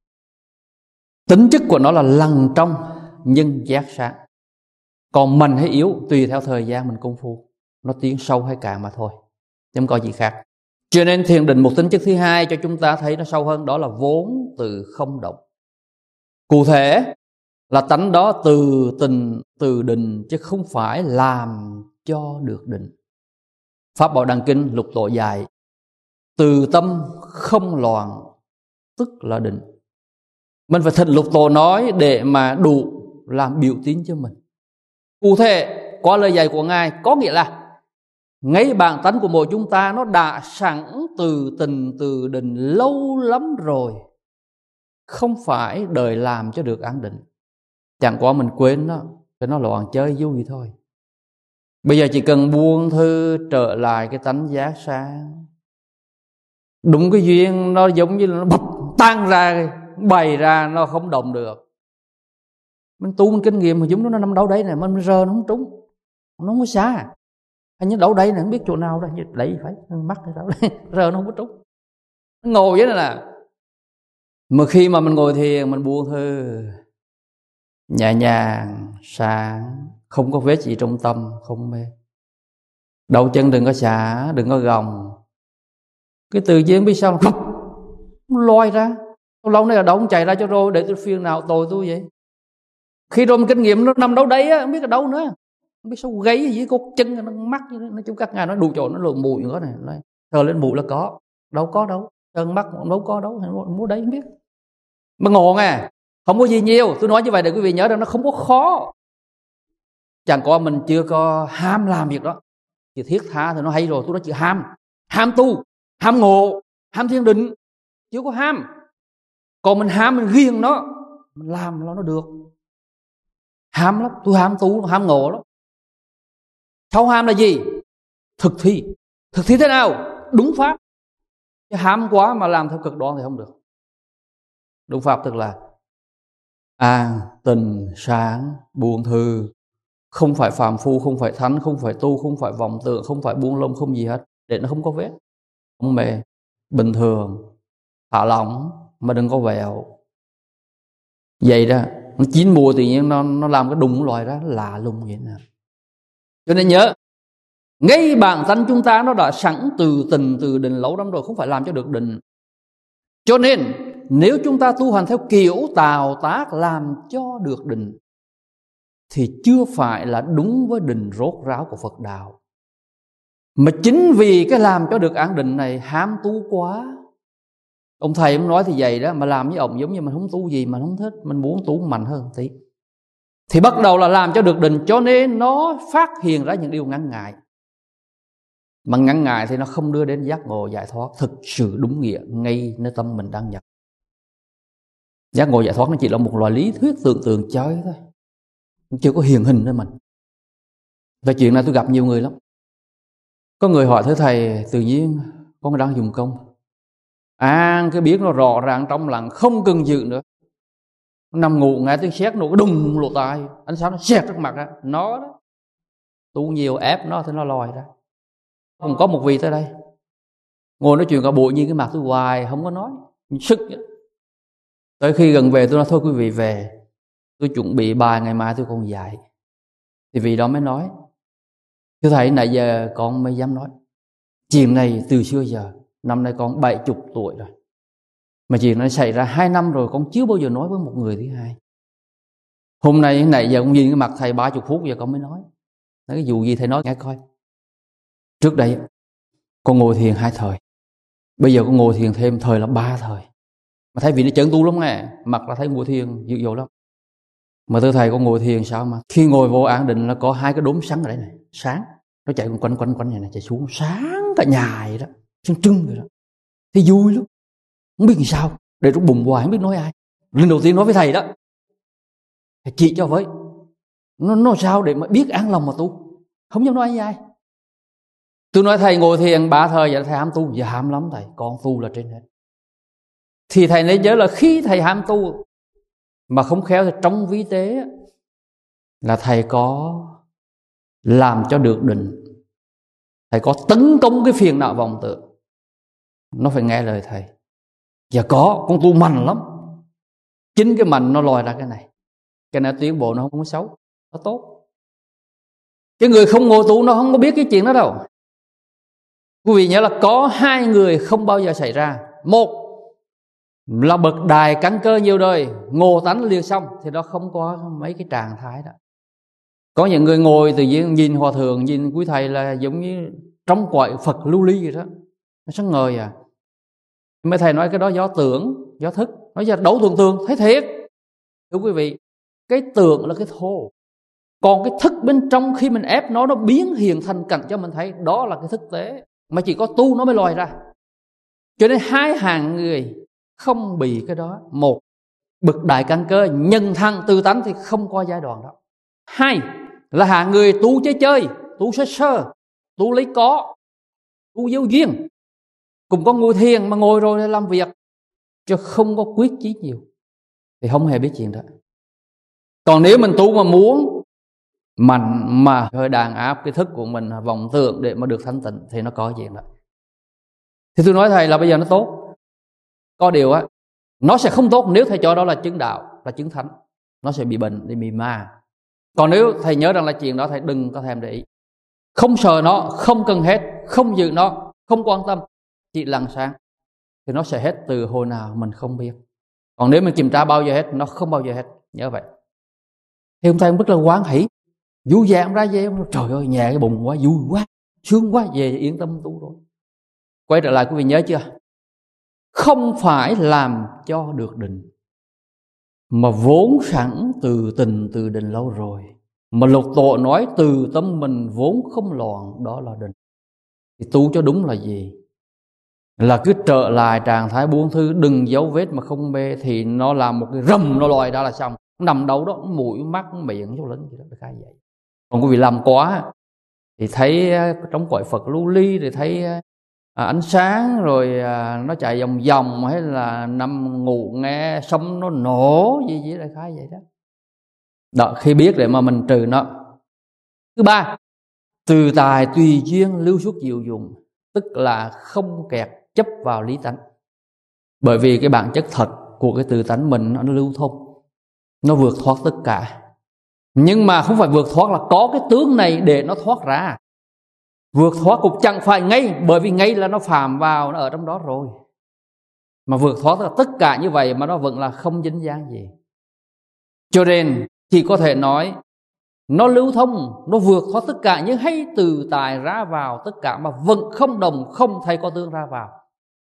Tính chất của nó là lặng trong nhưng giác sáng. Còn mạnh hay yếu tùy theo thời gian mình công phu, nó tiến sâu hay cạn mà thôi, không có gì khác. Cho nên thiền định một tính chất thứ hai cho chúng ta thấy nó sâu hơn, đó là vốn từ không động. Cụ thể là tánh đó từ tình từ định, chứ không phải làm cho được định. Pháp Bảo Đăng Kinh lục tổ dạy từ tâm không loạn tức là định. Mình phải thật lục tổ nói để mà đủ làm biểu tín cho mình. Cụ thể qua lời dạy của Ngài có nghĩa là ngay bản tánh của mỗi chúng ta nó đã sẵn từ tình từ định lâu lắm rồi, không phải đời làm cho được an định. Chẳng qua mình quên đó, cho nó loạn chơi vui thôi. Bây giờ chỉ cần buông thư trở lại cái tánh giác sáng. Đúng cái duyên nó giống như là nó bập tan ra, bày ra, nó không động được. Mình tu mình kinh nghiệm mà chúng nó nằm đâu đấy này, mình rờ nó không trúng, nó không có xa. Anh như đâu đây này không biết chỗ nào đây, như đấy phải mắt cái đâu đây, rờ nó không có trúng. Ngồi vậy nè. Mà khi mà mình ngồi thiền, mình buông thư nhẹ nhàng, sáng, không có vết gì trong tâm, không mê. Đầu chân đừng có xả, đừng có gồng. Cái tự nhiên biết sao nó lôi ra. Lâu nay là đâu không chạy ra cho rồi, để tôi phiền nào tội tôi vậy. Khi rồi mình kinh nghiệm nó nằm đâu đấy á, không biết ở đâu nữa. Không biết sao gáy gì, cột chân, nó mắt, nó chung các ngài nó đủ chỗ, nó lộn mùi nữa này. Thờ lên mùi là có. Đâu có đâu. Sơn mắt đâu có đâu, mua đấy không biết. Mà ngộ không có gì nhiều. Tôi nói như vậy để quý vị nhớ rằng nó không có khó. Chẳng qua mình chưa có ham làm việc đó. Chỉ thiết tha thì nó hay rồi. Tôi nói chữ ham tu, ham ngộ, ham thiền định, chưa có ham. Còn mình ham, mình ghiêng nó, mình làm nó được. Ham lắm, tôi ham tu, ham ngộ lắm. Sau ham là gì? Thực thi. Thực thi thế nào? Đúng pháp. Chứ ham quá mà làm theo cực đoan thì không được. Đúng pháp tức là an, tình, sáng, buông thư. Không phải phàm phu, không phải thánh, không phải tu, không phải vọng tưởng, không phải buông lông, không gì hết. Để nó không có vết. Không mê, bình thường, thả lỏng, mà đừng có vẹo. Vậy đó, nó chín mùa tự nhiên nó làm cái đùng loài đó lạ lùng vậy nè. Cho nên nhớ, ngay bản thân chúng ta nó đã sẵn từ tình từ định lâu lắm rồi, không phải làm cho được định. Cho nên nếu chúng ta tu hành theo kiểu tào tác làm cho được định thì chưa phải là đúng với định rốt ráo của Phật đạo. Mà chính vì cái làm cho được an định này ham tu quá. Ông thầy ông nói thì vậy đó, mà làm với ông giống như mình không tu gì mà không thích, mình muốn tu mạnh hơn tí. Thì bắt đầu là làm cho được định, cho nên nó phát hiện ra những điều ngăn ngại. Mà ngắn ngại thì nó không đưa đến giác ngộ giải thoát thực sự đúng nghĩa ngay nơi tâm mình đang nhập. Giác ngộ giải thoát nó chỉ là một loại lý thuyết tưởng tượng chơi thôi, chưa có hiện hình với mình. Và chuyện này tôi gặp nhiều người lắm. Có người hỏi thưa thầy, tự nhiên con đang dùng công, cái biết nó rõ ràng trong lặng, không cần dự nữa. Nằm ngủ nghe tiếng sét nổ đùng lộ tai, ánh sáng nó sét trước mặt ra, nó đó. Tu nhiều ép nó thì nó lòi ra. Còn có một vị tới đây ngồi nói chuyện cả buổi như cái mặt tôi hoài không có nói sức vậy. Tới khi gần về tôi nói thôi quý vị về, tôi chuẩn bị bài ngày mai tôi còn dạy. Thì vị đó mới nói, thưa thầy, nãy giờ con mới dám nói chuyện này từ xưa giờ, năm nay con 70 tuổi rồi, mà chuyện này xảy ra 2 năm rồi, con chưa bao giờ nói với một người thứ hai. Hôm nay nãy giờ con nhìn cái mặt thầy 30 phút giờ con mới nói. Cái dù gì thầy nói nghe coi. Trước đây con ngồi thiền 2 thời, bây giờ con ngồi thiền thêm thời là 3 thời. Mà thấy vị nó chấn tu lắm nghe, mặt là thấy ngồi thiền dữ dội lắm. Mà thưa thầy, con ngồi thiền sao mà khi ngồi vô an định là có 2 cái đốm sáng ở đây này, sáng nó chạy quanh này, chạy xuống sáng cả nhà vậy đó, trưng vậy đó. Thì vui lắm, không biết làm sao để trong bụng hoài, không biết nói ai. Lần đầu tiên nói với thầy đó, thầy chỉ cho với nó sao để mà biết an lòng mà tu, không dám nói với ai. Tôi nói thầy ngồi thiền 3 thời vậy thầy ham tu, giờ ham lắm thầy, con tu là trên hết. Thì thầy nên nhớ là khi thầy ham tu mà không khéo thì trong vi tế là thầy có làm cho được định, thầy có tấn công cái phiền não vọng tưởng, nó phải nghe lời thầy. Giờ có con tu mạnh lắm, chính cái mạnh nó lòi ra cái này tiến bộ, nó không có xấu, nó tốt. Cái người không ngồi tu nó không có biết cái chuyện đó đâu. Quý vị nhớ là có 2 người không bao giờ xảy ra. Một là bậc đài căn cơ nhiều đời, ngộ tánh liền xong, thì nó không có mấy cái trạng thái đó. Có những người ngồi tự nhiên nhìn hòa thượng, nhìn quý thầy là giống như trong cõi Phật lưu ly vậy đó, nó sáng ngời à. Mấy thầy nói cái đó do tưởng, do thức, nói do đấu thường thấy thiệt. Thưa quý vị, cái tưởng là cái thô, còn cái thức bên trong khi mình ép nó biến hiện thành cảnh cho mình thấy, đó là cái thực tế mà chỉ có tu nó mới lòi ra. Cho nên 2 hạng người không bị cái đó. Một, bậc đại căn cơ nhân thăng từ tánh thì không có giai đoạn đó. 2 là hạng người tu chơi, tu sơ, tu lấy có, tu vô duyên, cũng có ngồi thiền mà ngồi rồi để làm việc chứ không có quyết chí nhiều, thì không hề biết chuyện đó. Còn nếu mình tu mà muốn mạnh mà hơi đàn áp cái thức của mình, vọng tưởng để mà được thanh tịnh thì nó có chuyện đó. Thì tôi nói thầy là bây giờ nó tốt, có điều á nó sẽ không tốt nếu thầy cho đó là chứng đạo, là chứng thánh, nó sẽ bị bệnh, bị ma. Còn nếu thầy nhớ rằng là chuyện đó, thầy đừng có thèm để ý, không sợ nó, không cần hết, không giữ nó, không quan tâm, chỉ lặng sáng, thì nó sẽ hết từ hồi nào mình không biết. Còn nếu mình kiểm tra bao giờ hết, nó không bao giờ hết, nhớ vậy. Thì ông thầy ông rất là hoan hỷ, vui vẻ ông ra về, ông nói, trời ơi nhẹ cái bụng quá, vui quá, sướng quá, về yên tâm tu rồi. Quay trở lại quý vị nhớ chưa, không phải làm cho được định, mà vốn sẵn từ tình từ định lâu rồi. Mà Lục Tổ nói từ tâm mình vốn không loạn, đó là định. Thì tu cho đúng là gì? Là cứ trở lại trạng thái buông thư, đừng dấu vết mà không mê, thì nó làm một cái rầm nó lòi ra là xong. Nằm đâu đó, mũi, mắt, miệng, chỗ lính gì đó, khai vậy. Còn quý vị làm quá thì thấy trong cõi Phật lưu ly, thì thấy ánh sáng, rồi nó chạy vòng vòng, hay là nằm ngủ nghe sông nó nổ gì là khai vậy đó. Đó, khi biết để mà mình trừ nó. Thứ 3, từ tài tùy duyên lưu xuất diệu dụng, tức là không kẹt chấp vào lý tánh. Bởi vì cái bản chất thật của cái tự tánh mình nó lưu thông, nó vượt thoát tất cả. Nhưng mà không phải vượt thoát là có cái tướng này để nó thoát ra. Vượt thoát cũng chẳng phải ngay, bởi vì ngay là nó phạm vào, nó ở trong đó rồi. Mà vượt thoát là tất cả như vậy mà nó vẫn là không dính dáng gì. Cho nên chỉ có thể nói nó lưu thông, nó vượt thoát tất cả, nhưng hay từ tài ra vào tất cả mà vẫn không đồng, không thấy có tương ra vào.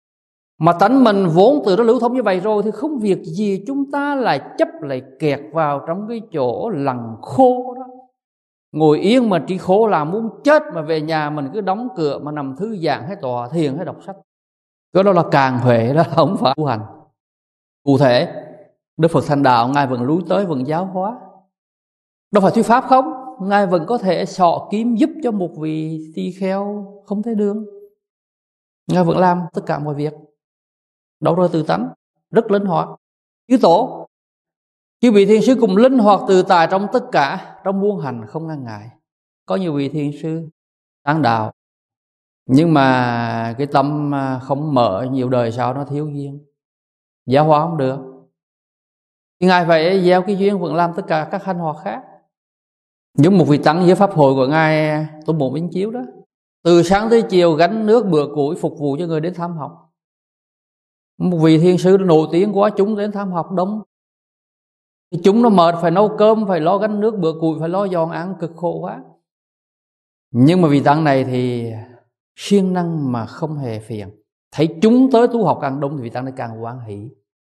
Mà tánh mình vốn từ nó lưu thông như vậy rồi, thì không việc gì chúng ta lại chấp lại kẹt vào trong cái chỗ lằng khô đó. Ngồi yên mà trí khổ là muốn chết, mà về nhà mình cứ đóng cửa mà nằm thư giãn hay tọa thiền hay đọc sách. Cái đó là càng huệ, đó không phải tu hành. Cụ thể Đức Phật thành đạo, Ngài vẫn lui tới, vẫn giáo hóa. Đâu phải thuyết pháp không, Ngài vẫn có thể xọ kiếm giúp cho một vị tỳ kheo không thấy đường. Ngài vẫn làm tất cả mọi việc, đâu rơi từ tánh, rất linh hoạt. Chư tổ, chư vị thiền sư cùng linh hoạt tự tại trong tất cả, trong muôn hành không ngăn ngại. Có nhiều vị thiền sư tán đạo, nhưng mà cái tâm không mở, nhiều đời sau nó thiếu duyên, giáo hóa không được, thì Ngài phải gieo cái duyên vẫn làm tất cả các hành hoạt khác. Giống một vị tăng với pháp hội của Ngài Tôn Bổn Minh Chiếu đó, từ sáng tới chiều gánh nước bữa củi phục vụ cho người đến tham học. Một vị thiền sư nổi tiếng quá, chúng đến tham học đông, chúng nó mệt, phải nấu cơm, phải lo gánh nước bữa củi, phải lo dọn ăn, cực khổ quá. Nhưng mà vị tăng này thì siêng năng mà không hề phiền. Thấy chúng tới tu học càng đông thì vị tăng này càng hoan hỷ.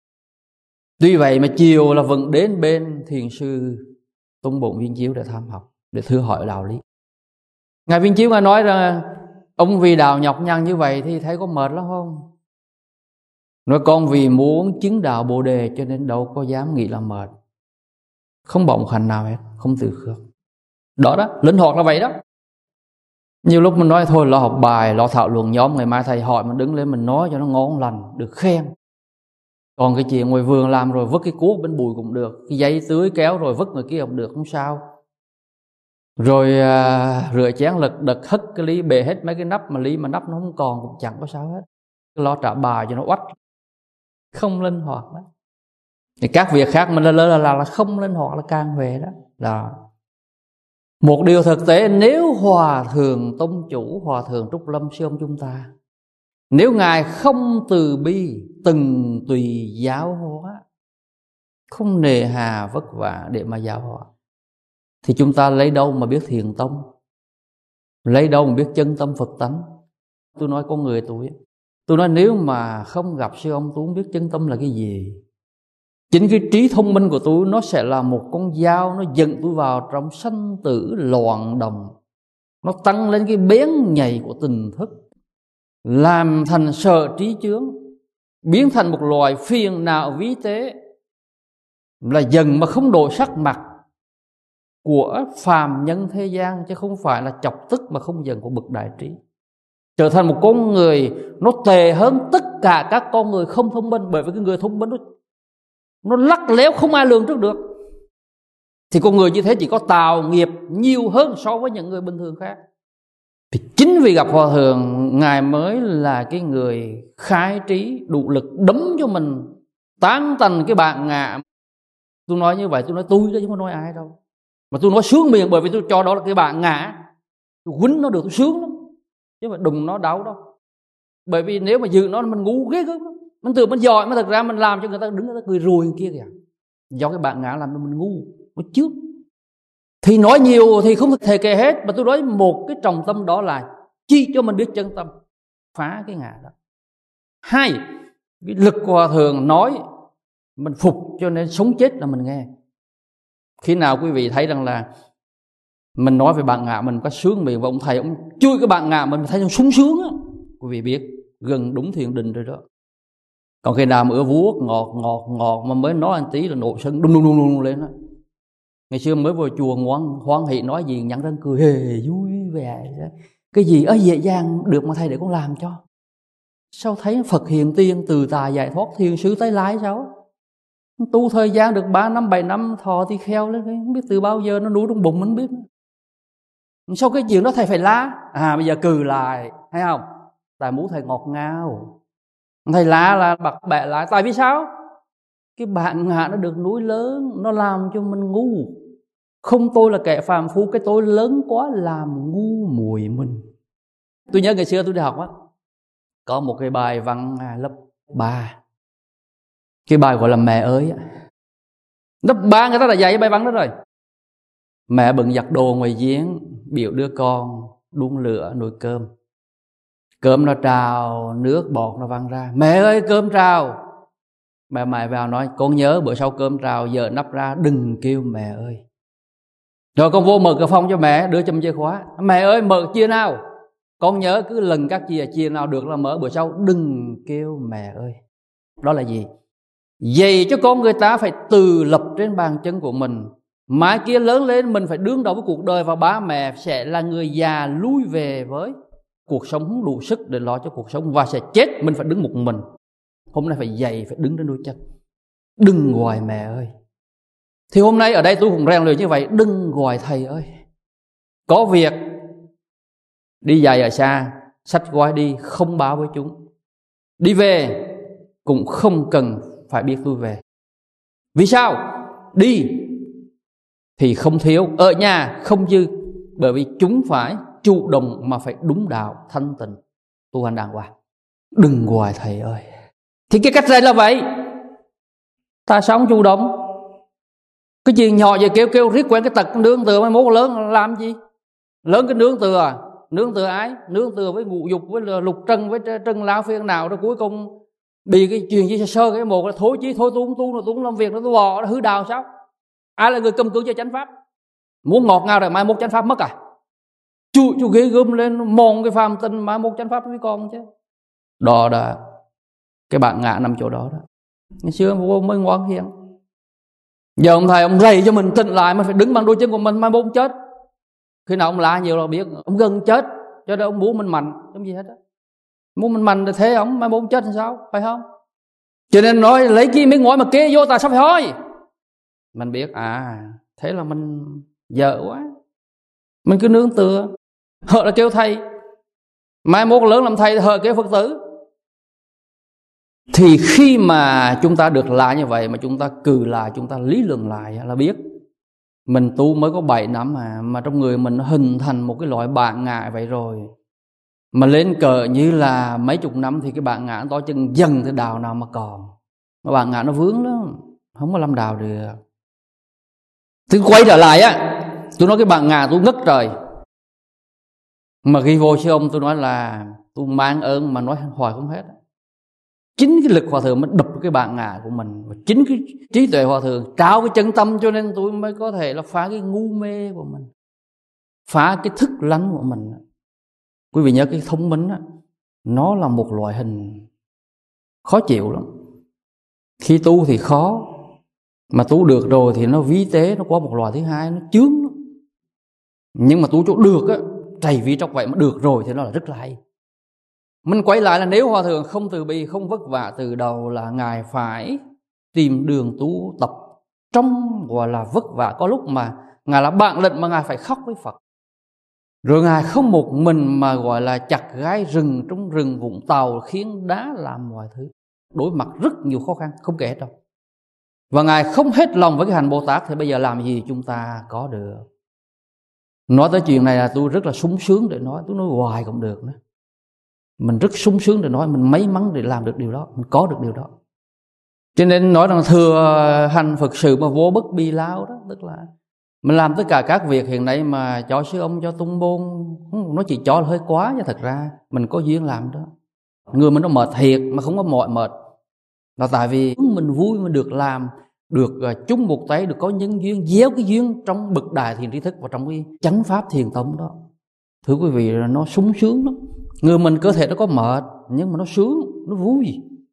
Tuy vậy mà chiều là vẫn đến bên thiền sư Tôn Bổn Viên Chiếu để tham học, để thưa hỏi đạo lý. Ngài Viên Chiếu Ngài nói rằng ông vì đạo nhọc nhằn như vậy thì thấy có mệt lắm không? Nói con vì muốn chứng đạo Bồ Đề cho nên đâu có dám nghĩ là mệt. Không bỗng hành nào hết, không từ khước. Đó đó, linh hoạt là vậy đó. Nhiều lúc mình nói thôi lo học bài, lo thảo luận nhóm, ngày mai thầy hỏi mình đứng lên mình nói cho nó ngon lành, được khen. Còn cái chuyện ngoài vườn làm rồi vứt cái cuốc bên bụi cũng được, cái giấy tưới kéo rồi vứt người kia cũng được, không sao. Rồi rửa chén lật đật hất cái ly, bể hết mấy cái nắp, mà ly mà nắp nó không còn cũng chẳng có sao hết. Lo trả bài cho nó oách, không linh hoạt đó. Thì các việc khác mình là không linh hoạt, là càng huệ đó. Là một điều thực tế, nếu Hòa Thượng Tông Chủ, Hòa Thượng Trúc Lâm sư ông chúng ta, nếu Ngài không từ bi, từng tùy giáo hóa, không nề hà vất vả để mà giáo hóa, thì chúng ta lấy đâu mà biết thiền tông, lấy đâu mà biết chân tâm Phật tánh. Tôi nói con người tôi nói nếu mà không gặp sư ông tôi không biết chân tâm là cái gì. Chính cái trí thông minh của tôi nó sẽ là một con dao, nó dẫn tôi vào trong sanh tử loạn động, nó tăng lên cái bén nhạy của tình thức, làm thành sợ trí chướng, biến thành một loài phiền não ví tế, là dần mà không đổi sắc mặt của phàm nhân thế gian, chứ không phải là chọc tức mà không dần của bậc đại trí. Trở thành một con người nó tệ hơn tất cả các con người không thông minh, bởi vì cái người thông minh nó lắc léo không ai lường trước được. Thì con người như thế chỉ có tạo nghiệp nhiều hơn so với những người bình thường khác. Thì chính vì gặp Hòa Thượng, Ngài mới là cái người khai trí đủ lực đấm cho mình tán tành cái bạn ngạ. Tôi nói như vậy, tôi nói tôi đó chứ không nói ai đâu. Mà tôi nói sướng miệng bởi vì tôi cho đó là cái bạn ngạ. Tôi quýnh nó được tôi sướng lắm, chứ mà đừng nó đau đâu. Bởi vì nếu mà giữ nó mình ngu ghê gớm lắm. Mình tưởng mình giỏi mà thật ra mình làm cho người ta đứng người ta cười rùi kia kìa. Do cái bạn ngã làm cho mình ngu nó trước. Thì nói nhiều thì không thể kể hết, mà tôi nói một cái trọng tâm đó là chi cho mình biết chân tâm, phá cái ngã đó. Hai, cái lực của Hòa Thượng nói mình phục, cho nên sống chết là mình nghe. Khi nào quý vị thấy rằng là mình nói về bạn ngạ mình có sướng miệng, và ông thầy ông chui cái bạn ngạ mình thấy nó sung sướng á, quý vị biết gần đúng thiền định rồi đó. Còn khi nào mà ưa vuốt ngọt mà mới nói một tí là nổ sân đùng lên đó. Ngày xưa mới vào chùa hoan hỷ nói gì nhẵn răng cười hề vui vẻ. Cái gì ở dễ dàng được mà thầy để con làm cho. Sao thấy Phật hiện tiền từ tài giải thoát thiền sư tới lái sao? Tu thời gian được 3 năm 7 năm thọ thì kheo lên, không biết từ bao giờ nó nuôi trong bụng mình biết. Sao cái chuyện đó thầy phải lá? Bây giờ cừ lại, thấy không? Tại muốn thầy ngọt ngào. Thầy lá là bật bẹ lại. Tại vì sao? Cái bạn ngạ nó được núi lớn, nó làm cho mình ngu. Không tôi là kẻ phàm phu, cái tôi lớn quá làm ngu muội mình. Tôi nhớ ngày xưa tôi đi học á, có một cái bài văn lớp 3. Cái bài gọi là Mẹ ơi á. Lớp 3 người ta đã dạy bài văn đó rồi. Mẹ bận giặt đồ ngoài giếng, biểu đứa con đun lửa nồi cơm. Cơm nó trào, nước bọt nó văng ra. Mẹ ơi cơm trào. Mẹ vào nói con nhớ bữa sau cơm trào, giờ nắp ra đừng kêu mẹ ơi. Rồi con vô mở cửa phòng cho mẹ, đưa chùm chìa khóa. Mẹ ơi mở chia nào. Con nhớ cứ lần các chia nào được là mở, bữa sau đừng kêu mẹ ơi. Đó là gì? Dạy cho con người ta phải tự lập trên bàn chân của mình. Mai kia lớn lên mình phải đương đầu với cuộc đời, và ba mẹ sẽ là người già lui về với cuộc sống không đủ sức để lo cho cuộc sống, và sẽ chết, mình phải đứng một mình. Hôm nay phải dạy, phải đứng trên đôi chân. Đừng gọi mẹ ơi. Thì hôm nay ở đây tôi cũng rèn luyện như vậy. Đừng gọi thầy ơi. Có việc đi dạy ở xa, xách gói đi, không báo với chúng. Đi về cũng không cần phải biết tôi về. Vì sao? Đi thì không thiếu, ở nhà không dư. Bởi vì chúng phải chủ động mà phải đúng đạo, thanh tịnh, tu hành đàng hoàng. Đừng gọi thầy ơi. Thì cái cách này là vậy. Ta sống chủ động. Cái chuyện nhỏ vậy kêu riết quen cái tật nương tựa, mai mốt lớn làm gì? Lớn cái nương tựa à? Nương tựa ai? Nương tựa với ngũ dục, với lục trần, với trần lao phiền nào, rồi cuối cùng bị cái chuyện gì sơ cái một là thôi chứ, thôi tôi không làm việc nữa, tôi bỏ, nó hư đào sao? Ai là người cầm cự cho chánh pháp? Muốn ngọt ngào rồi mai mốt chánh pháp mất à? Chú ghê gớm lên mòn cái phàm tình, mai mốt chánh pháp mới còn chứ. Đó là cái bạn ngã nằm chỗ đó đó. Ngày xưa vô mới ngoan hiền. Giờ ông thầy ông rầy cho mình tỉnh lại, mình phải đứng bằng đôi chân của mình, mai mốt chết. Khi nào ông la nhiều là biết ông gần chết, cho nên ông muốn mình mạnh, không gì hết á. Muốn mình mạnh thì thế ông mai mốt chết thì sao, phải không? Cho nên nói lấy kia miếng ngói mà kê vô ta sao phải thôi. Mình biết thế là mình dở quá. Mình cứ nương tựa. Họ là kêu thầy, mai mốt lớn làm thầy, họ kêu Phật tử. Thì khi mà chúng ta được lại như vậy, mà chúng ta cừ lại, chúng ta lý luận lại là biết mình tu mới có 7 năm mà trong người mình hình thành một cái loại bạn ngại vậy rồi. Mà lên cờ như là mấy chục năm thì cái bạn ngã to chân dần thì đào nào mà còn. Mà bạn ngã nó vướng lắm, không có làm đào được. Thì quay trở lại tôi nói cái bạn ngã tôi ngất trời. Mà ghi vô sư ông tôi nói là tôi mang ơn mà nói hoài không hết. Chính cái lực hòa thượng mới đập cái bạn ngã của mình, và chính cái trí tuệ hòa thượng trao cái chân tâm, cho nên tôi mới có thể là phá cái ngu mê của mình, phá cái thức lánh của mình. Quý vị nhớ cái thông minh nó là một loại hình khó chịu lắm. Khi tu thì khó, mà tu được rồi thì nó vi tế, nó qua một loại thứ hai, nó chướng lắm. Nhưng mà tu chỗ được trầy vi trong vậy mà được rồi thì nó là rất là hay. Mình quay lại là nếu hòa thượng không từ bi, không vất vả từ đầu, là ngài phải tìm đường tu tập trong gọi là vất vả. Có lúc mà ngài là bạn lệnh mà ngài phải khóc với Phật. Rồi ngài không một mình mà gọi là chặt gái rừng trong rừng Vũng Tàu, khiến đá làm mọi thứ, đối mặt rất nhiều khó khăn không kể hết đâu. Và ngài không hết lòng với cái hành Bồ Tát, thì bây giờ làm gì chúng ta có được. Nói tới chuyện này là tôi rất là sung sướng để nói, tôi nói hoài cũng được nữa. Mình rất sung sướng để nói, mình may mắn để làm được điều đó, mình có được điều đó. Cho nên nói rằng thừa hành Phật sự mà vô bất bi lao đó, tức là mình làm tất cả các việc hiện nay mà cho sư ông, cho tung môn, nó chỉ cho là hơi quá, chứ thật ra mình có duyên làm đó. Người mình nó mệt thiệt mà không có mọi mệt, là tại vì mình vui mà được làm, được chung một tay, được có nhân duyên, gieo cái duyên trong bậc đại thiền tri thức và trong cái chánh pháp thiền tông đó. Thưa quý vị, nó sung sướng lắm. Người mình cơ thể nó có mệt, nhưng mà nó sướng, nó vui.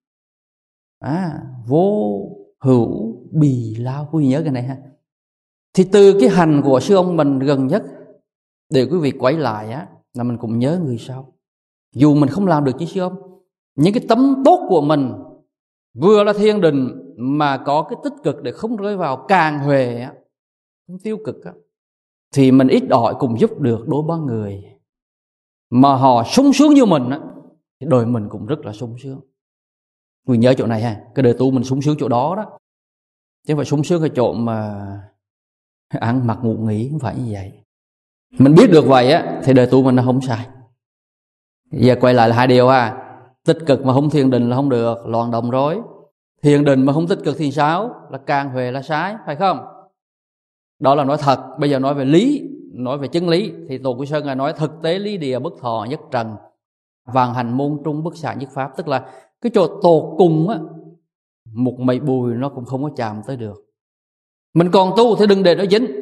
Vô hữu bì lao. Quý vị nhớ cái này ha. Thì từ cái hành của sư ông mình gần nhất, để quý vị quay lại là mình cũng nhớ người sau. Dù mình không làm được như sư ông, những cái tấm tốt của mình vừa là thiền định, mà có cái tích cực để không rơi vào càng huề, không tiêu cực thì mình ít ỏi cũng giúp được đối ba người. Mà họ sung sướng như mình thì đời mình cũng rất là sung sướng. Quý nhớ chỗ này ha, cái đời tu mình sung sướng chỗ đó đó, chứ không phải sung sướng cái chỗ mà ăn mặc ngủ nghỉ, không phải như vậy. Mình biết được vậy thì đời tu mình nó không sai. Giờ quay lại là hai điều tích cực mà không thiền định là không được, loạn đồng rối. Thiền định mà không tích cực thì sao? Là càng huề là sai, phải không? Đó là nói thật. Bây giờ nói về lý, nói về chân lý, thì Tổ Quy Sơn ngài nói thực tế lý địa bất thọ nhất trần, vạn hành môn trung bất xạ nhất pháp. Tức là cái chỗ tột cùng một mây bùi nó cũng không có chạm tới được. Mình còn tu thì đừng để nó dính.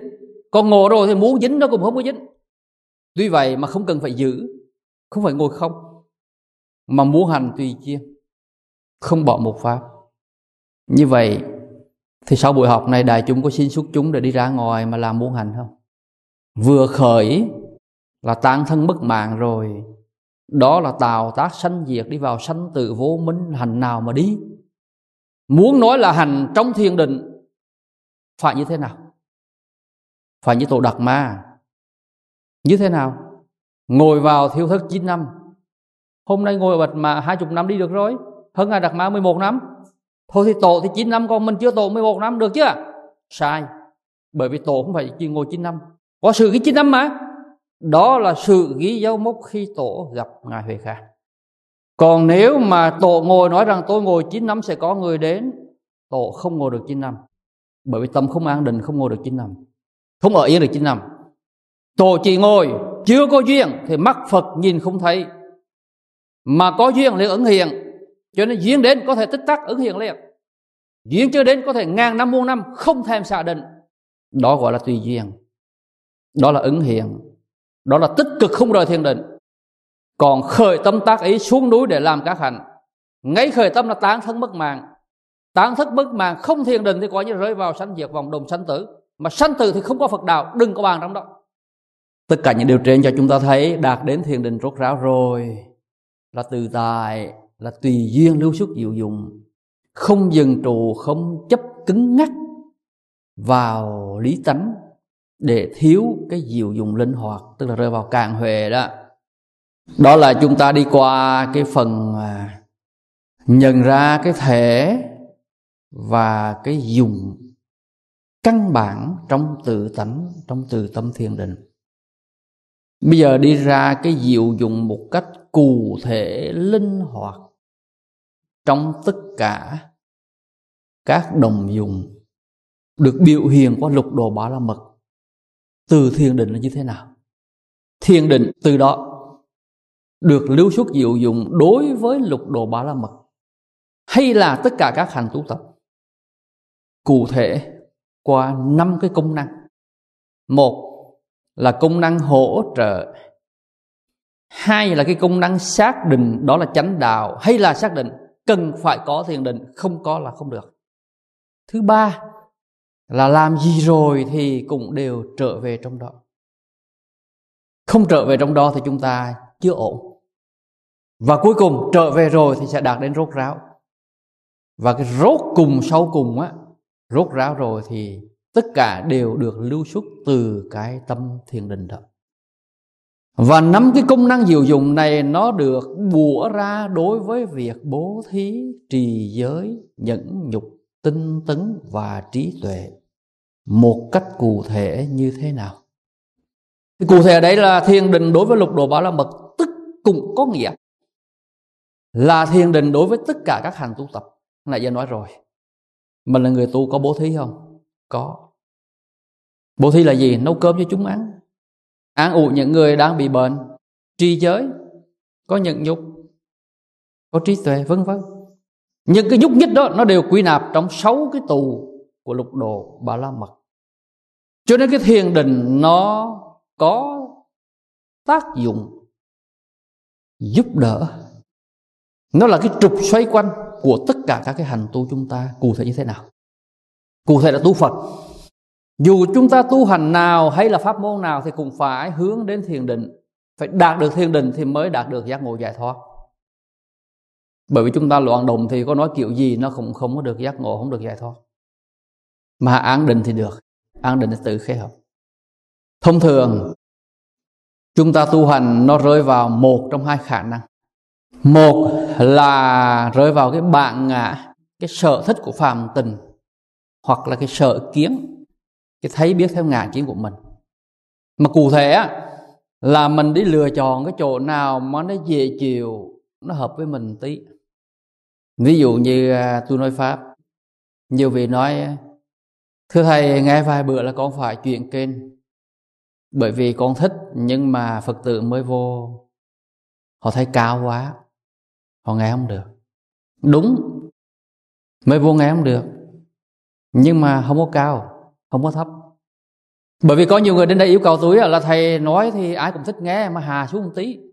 Còn ngộ rồi thì muốn dính nó cũng không có dính. Tuy vậy mà không cần phải giữ, không phải ngồi không, mà muốn hành tùy duyên, không bỏ một pháp. Như vậy thì sau buổi học này đại chúng có xin xuất chúng để đi ra ngoài mà làm muốn hành không? Vừa khởi là tán thân mất mạng rồi, đó là tạo tác sanh diệt, đi vào sanh tử vô minh, hành nào mà đi. Muốn nói là hành trong thiền định phải như thế nào? Phải như Tổ Đạt Ma. Như thế nào? Ngồi vào thiêu thức 9 năm. Hôm nay ngồi bạch mà 20 năm đi được rồi. Hơn Ngài Đạt Ma 11 năm. Thôi thì tổ thì 9 năm, còn mình chưa tổ 11 năm được chứ? Sai. Bởi vì tổ không phải chỉ ngồi 9 năm. Có sự ghi 9 năm mà. Đó là sự ghi dấu mốc khi tổ gặp Ngài Huệ Khả. Còn nếu mà tổ ngồi nói rằng tôi ngồi 9 năm sẽ có người đến, tổ không ngồi được 9 năm. Bởi vì tâm không an định, không ngồi được 9 năm, không ở yên được 9 năm. Tổ chỉ ngồi chưa có duyên thì mắt Phật nhìn không thấy, mà có duyên liền ứng hiện. Cho nên duyên đến có thể tích tắc ứng hiện liền, duyên chưa đến có thể ngàn năm muôn năm không thèm xả định. Đó gọi là tùy duyên, đó là ứng hiện, đó là tích cực không rời thiền định. Còn khởi tâm tác ý xuống núi để làm các hành, ngay khởi tâm là tán thân mất mạng. Tán thức mất mạng không thiền định thì coi như rơi vào sanh diệt vòng đồng sanh tử. Mà sanh tử thì không có Phật đạo, đừng có bàn trong đó. Tất cả những điều trên cho chúng ta thấy đạt đến thiền định rốt ráo rồi là tự tại, là tùy duyên lưu xuất diệu dụng, không dừng trụ, không chấp cứng ngắc vào lý tánh để thiếu cái diệu dụng linh hoạt, tức là rơi vào cạn huệ đó. Đó là chúng ta đi qua cái phần nhận ra cái thể và cái dùng căn bản trong tự tánh, trong tự tâm thiền định. Bây giờ đi ra cái diệu dụng một cách cụ thể linh hoạt trong tất cả các đồng dụng được biểu hiện qua lục độ Ba La Mật. Từ thiền định là như thế nào? Thiền định từ đó được lưu xuất diệu dụng đối với lục độ Ba La Mật hay là tất cả các hành tu tập. Cụ thể qua 5 cái công năng. Một là công năng hỗ trợ. Hai là cái công năng xác định, đó là chánh đạo hay là xác định cần phải có thiền định, không có là không được. Thứ ba là làm gì rồi thì cũng đều trở về trong đó. Không trở về trong đó thì chúng ta chưa ổn. Và cuối cùng trở về rồi thì sẽ đạt đến rốt ráo. Và cái rốt cùng sau cùng á, rốt ráo rồi thì tất cả đều được lưu xuất từ cái tâm thiền định đó. Và 5 cái công năng diệu dụng này nó được bủa ra đối với việc bố thí, trì giới, nhẫn nhục, tinh tấn và trí tuệ một cách cụ thể như thế nào? Thì cụ thể đấy là thiền định đối với lục độ Ba La Mật, tức cũng có nghĩa là thiền định đối với tất cả các hành tu tập. Nãy giờ nói rồi, mình là người tu có bố thí không? Có. Bố thí là gì? Nấu cơm cho chúng ăn, an ủi những người đang bị bệnh, trì giới, có nhẫn nhục, có trí tuệ, vân vân. Những cái nhúc nhích đó nó đều quy nạp trong 6 cái tù của lục độ Ba La Mật. Cho nên cái thiền định nó có tác dụng giúp đỡ, nó là cái trục xoay quanh của tất cả các cái hành tu chúng ta. Cụ thể như thế nào? Cụ thể là tu Phật. Dù chúng ta tu hành nào hay là pháp môn nào thì cũng phải hướng đến thiền định. Phải đạt được thiền định thì mới đạt được giác ngộ giải thoát. Bởi vì chúng ta loạn động thì có nói kiểu gì nó cũng không có được giác ngộ, không được giải thoát. Mà an định thì được. An định là tự khế hợp. Thông thường chúng ta tu hành nó rơi vào một trong 2 khả năng. Một là rơi vào cái bản ngã, cái sở thích của phàm tình, hoặc là cái sở kiến, cái thấy biết theo ngã kiến của mình. Mà cụ thể á, là mình đi lựa chọn cái chỗ nào mà nó dễ chịu, nó hợp với mình tí. Ví dụ như tôi nói Pháp, nhiều vị nói: thưa thầy, nghe vài bữa là con phải chuyển kênh, bởi vì con thích, nhưng mà Phật tử mới vô họ thấy cao quá, họ nghe không được. Đúng, mới vô nghe không được, nhưng mà không có cao, không có thấp. Bởi vì có nhiều người đến đây yêu cầu tôi là thầy nói thì ai cũng thích nghe, mà hạ xuống một tí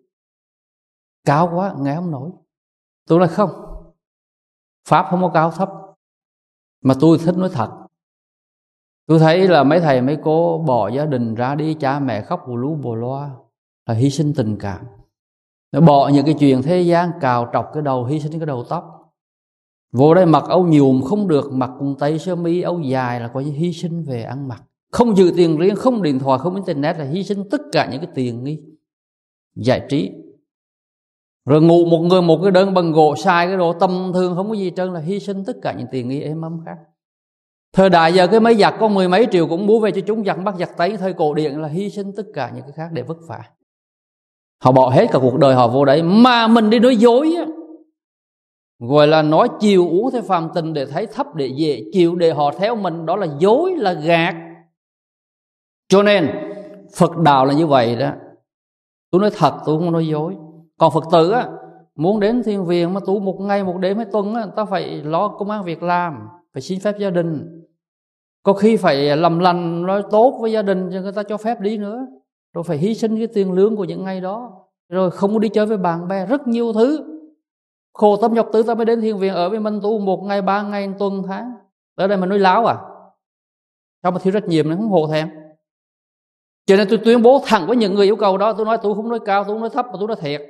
cao quá nghe không nổi. Tôi nói không, pháp không có cao thấp, mà tôi thích nói thật. Tôi thấy là mấy thầy mấy cô bỏ gia đình ra đi, cha mẹ khóc bù lú bù loa, là hy sinh tình cảm. Nó bỏ những cái chuyện thế gian cào trọc cái đầu, hy sinh cái đầu tóc. Vô đây mặc áo nhuộm không được, mặc quần tây sơ mi áo dài là coi như hy sinh về ăn mặc. Không giữ tiền riêng, không điện thoại, không internet là hy sinh tất cả những cái tiền nghi giải trí. Rồi ngủ một người một cái đơn bằng gỗ xài cái đồ tầm thường không có gì trơn, là hy sinh tất cả những tiền nghi êm ấm khác. Thời đại giờ cái máy giặt có 10 mấy triệu cũng mua về cho chúng giặt, bắt giặt tấy. Thời cổ điển là hy sinh tất cả những cái khác để vất vả. Họ bỏ hết cả cuộc đời họ vô đấy, mà mình đi nói dối á, gọi là nói chiều uống theo phàm tình để thấy thấp, để dễ chịu, để họ theo mình. Đó là dối, là gạt. Cho nên Phật đạo là như vậy đó. Tôi nói thật, tôi không nói dối. Còn Phật tử á, muốn đến thiền viện mà tu một ngày một đêm hay tuần á, ta phải lo công ăn việc làm, phải xin phép gia đình, có khi phải làm lành nói tốt với gia đình cho người ta cho phép đi nữa. Rồi phải hy sinh cái tiền lương của những ngày đó, rồi không có đi chơi với bạn bè, rất nhiều thứ. Khổ tâm nhọc tử ta mới đến thiền viện ở với mình tu một ngày, 3 ngày, tuần, tháng. Ở đây mà nói láo à? Sao mà thiếu trách nhiệm này, không hổ thẹn. Cho nên tôi tuyên bố thẳng với những người yêu cầu đó. Tôi nói tôi không nói cao, tôi không nói thấp, mà tôi nói thiệt.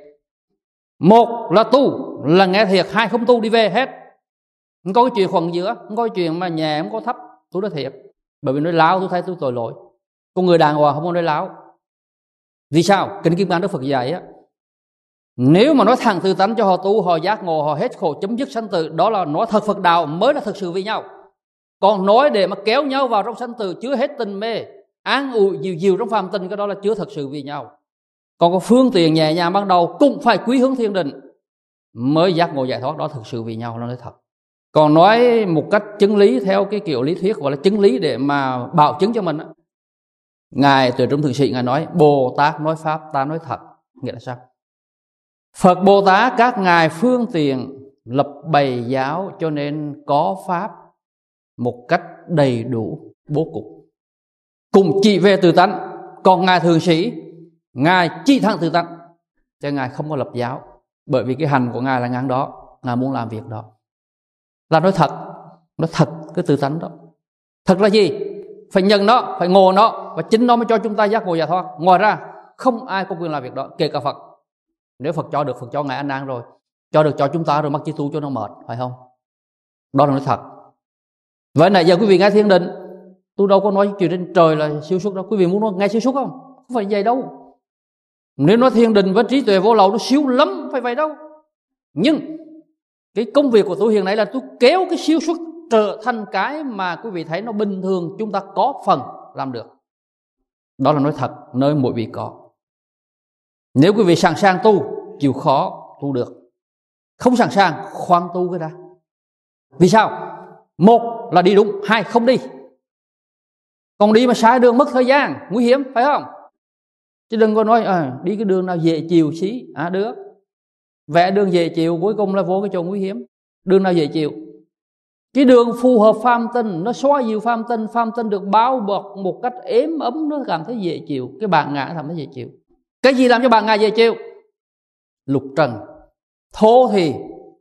Một là tu là nghe thiệt, hai không tu đi về hết. Không có cái chuyện khuẩn giữa, không có cái chuyện mà nhẹ, không có thấp. Tôi nói thiệt. Bởi vì nói láo tôi thấy tôi tội lỗi. Con người đàng hoàng không có nói láo. Vì sao? Kinh Kim Cang Đức Phật dạy á, nếu mà nói thẳng từ tánh cho họ tu, họ giác ngộ, họ hết khổ, chấm dứt sanh tử, đó là nói thật Phật đạo mới là thực sự vì nhau. Còn nói để mà kéo nhau vào trong sanh tử, chứa hết tình mê, an ủi dịu dịu trong phàm tình, cái đó là chưa thật sự vì nhau. Còn có phương tiện nhẹ nhàng ban đầu cũng phải quý hướng thiền định mới giác ngộ giải thoát, đó thực sự vì nhau, nó nói thật. Còn nói một cách chứng lý theo cái kiểu lý thuyết gọi là chứng lý để mà bảo chứng cho mình á, Ngài Tuệ Trung Thượng Sĩ Ngài nói Bồ Tát nói pháp, ta nói thật. Nghĩa là sao? Phật Bồ Tát các ngài phương tiện lập bày giáo, cho nên có pháp một cách đầy đủ bố cục, cùng chỉ về từ tánh. Còn Ngài Thượng Sĩ, Ngài chỉ thẳng từ tánh, cho Ngài không có lập giáo. Bởi vì cái hành của Ngài là ngang đó, Ngài muốn làm việc đó. Là nói thật cái từ tánh đó. Thật là gì? Phải nhận nó, phải ngộ nó, và chính nó mới cho chúng ta giác ngộ giải thoát. Ngoài ra không ai có quyền làm việc đó, kể cả Phật. Nếu Phật cho được, Phật cho Ngài A Nan rồi, cho được cho chúng ta rồi, mắc chi tu cho nó mệt, phải không? Đó là nói thật. Vậy nãy giờ quý vị nghe thiền định, tôi đâu có nói chuyện trên trời là siêu xuất đâu. Quý vị muốn nói nghe siêu xuất không? Không phải vậy đâu. Nếu nói thiền định với trí tuệ vô lậu nó siêu lắm, không phải vậy đâu. Nhưng cái công việc của tôi hiện nay là tôi kéo cái siêu xuất trở thành cái mà quý vị thấy nó bình thường, chúng ta có phần làm được. Đó là nói thật, nơi mỗi vị có. Nếu quý vị sẵn sàng tu, chịu khó tu được. Không sẵn sàng, khoan tu cái đã. Vì sao? Một là đi đúng, hai không đi. Còn đi mà sai đường mất thời gian, nguy hiểm, phải không? Chứ đừng có nói đi cái đường nào dễ chịu xí, được. Vẽ đường dễ chịu cuối cùng là vô cái chỗ nguy hiểm. Đường nào dễ chịu? Cái đường phù hợp phàm tình, nó xóa dịu phàm tình được bao bọc một cách êm ấm, nó cảm thấy dễ chịu. Cái bạn ngã cảm thấy dễ chịu. Cái gì làm cho bạn ngã dễ chịu? Lục trần. Thô thì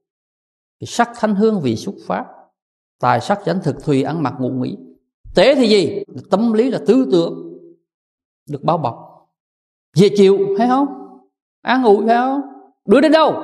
sắc thanh hương vị xúc pháp, tài sắc chánh thực thùy ăn mặc ngủ nghỉ. Tế thì gì? Tâm lý là tư tưởng được bao bọc, dễ chịu, phải không? An ủi, phải không? Đưa đến đâu?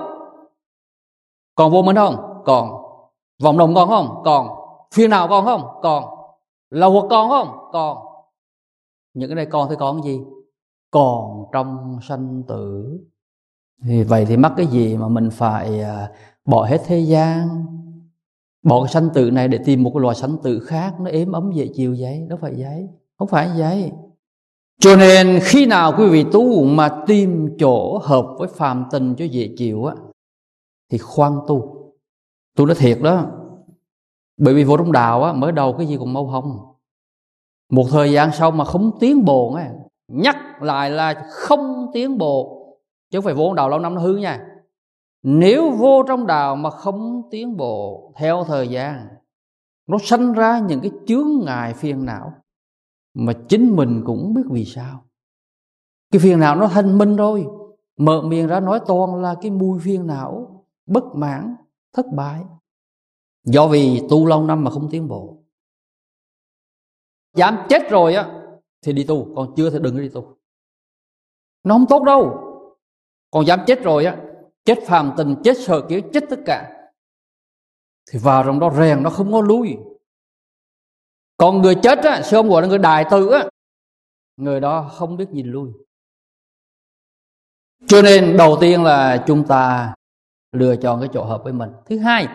Còn vô minh không? Còn. Vọng động còn không? Còn. Phiền não còn không? Còn. Lầu hoặc còn không? Còn. Những cái này còn thì còn cái gì? Còn trong sanh tử. Thì vậy thì mắc cái gì mà mình phải bỏ hết thế gian, bỏ cái sanh tử này để tìm một cái loài sanh tử khác nó êm ấm dễ chịu vậy? Đâu phải vậy. Không phải vậy. Cho nên khi nào quý vị tu mà tìm chỗ hợp với phàm tình cho dễ chịu á, thì khoan tu. Tôi nói thiệt đó. Bởi vì vô trong đạo á, mới đầu cái gì cũng màu hồng. Một thời gian sau mà không tiến bộ á, nhắc lại là không tiến bộ, chứ không phải vô trong đạo lâu năm nó hư nha. Nếu vô trong đạo mà không tiến bộ theo thời gian, nó sanh ra những cái chướng ngại phiền não. mà chính mình cũng không biết vì sao. Cái phiền não nó thành minh rồi, mở miệng ra nói toàn là cái mùi phiền não, bất mãn, thất bại. Do vì tu lâu năm mà không tiến bộ. Dám chết rồi á thì đi tu, còn chưa thì đừng đi tu. Nó không tốt đâu. Còn dám chết rồi á, chết phàm tình, chết sở kiến, chết tất cả, thì vào trong đó rèn nó không có lui. Còn người chết á, sớm gọi là người đại tử á, người đó không biết nhìn lui. Cho nên đầu tiên là chúng ta lựa chọn cái chỗ hợp với mình. Thứ hai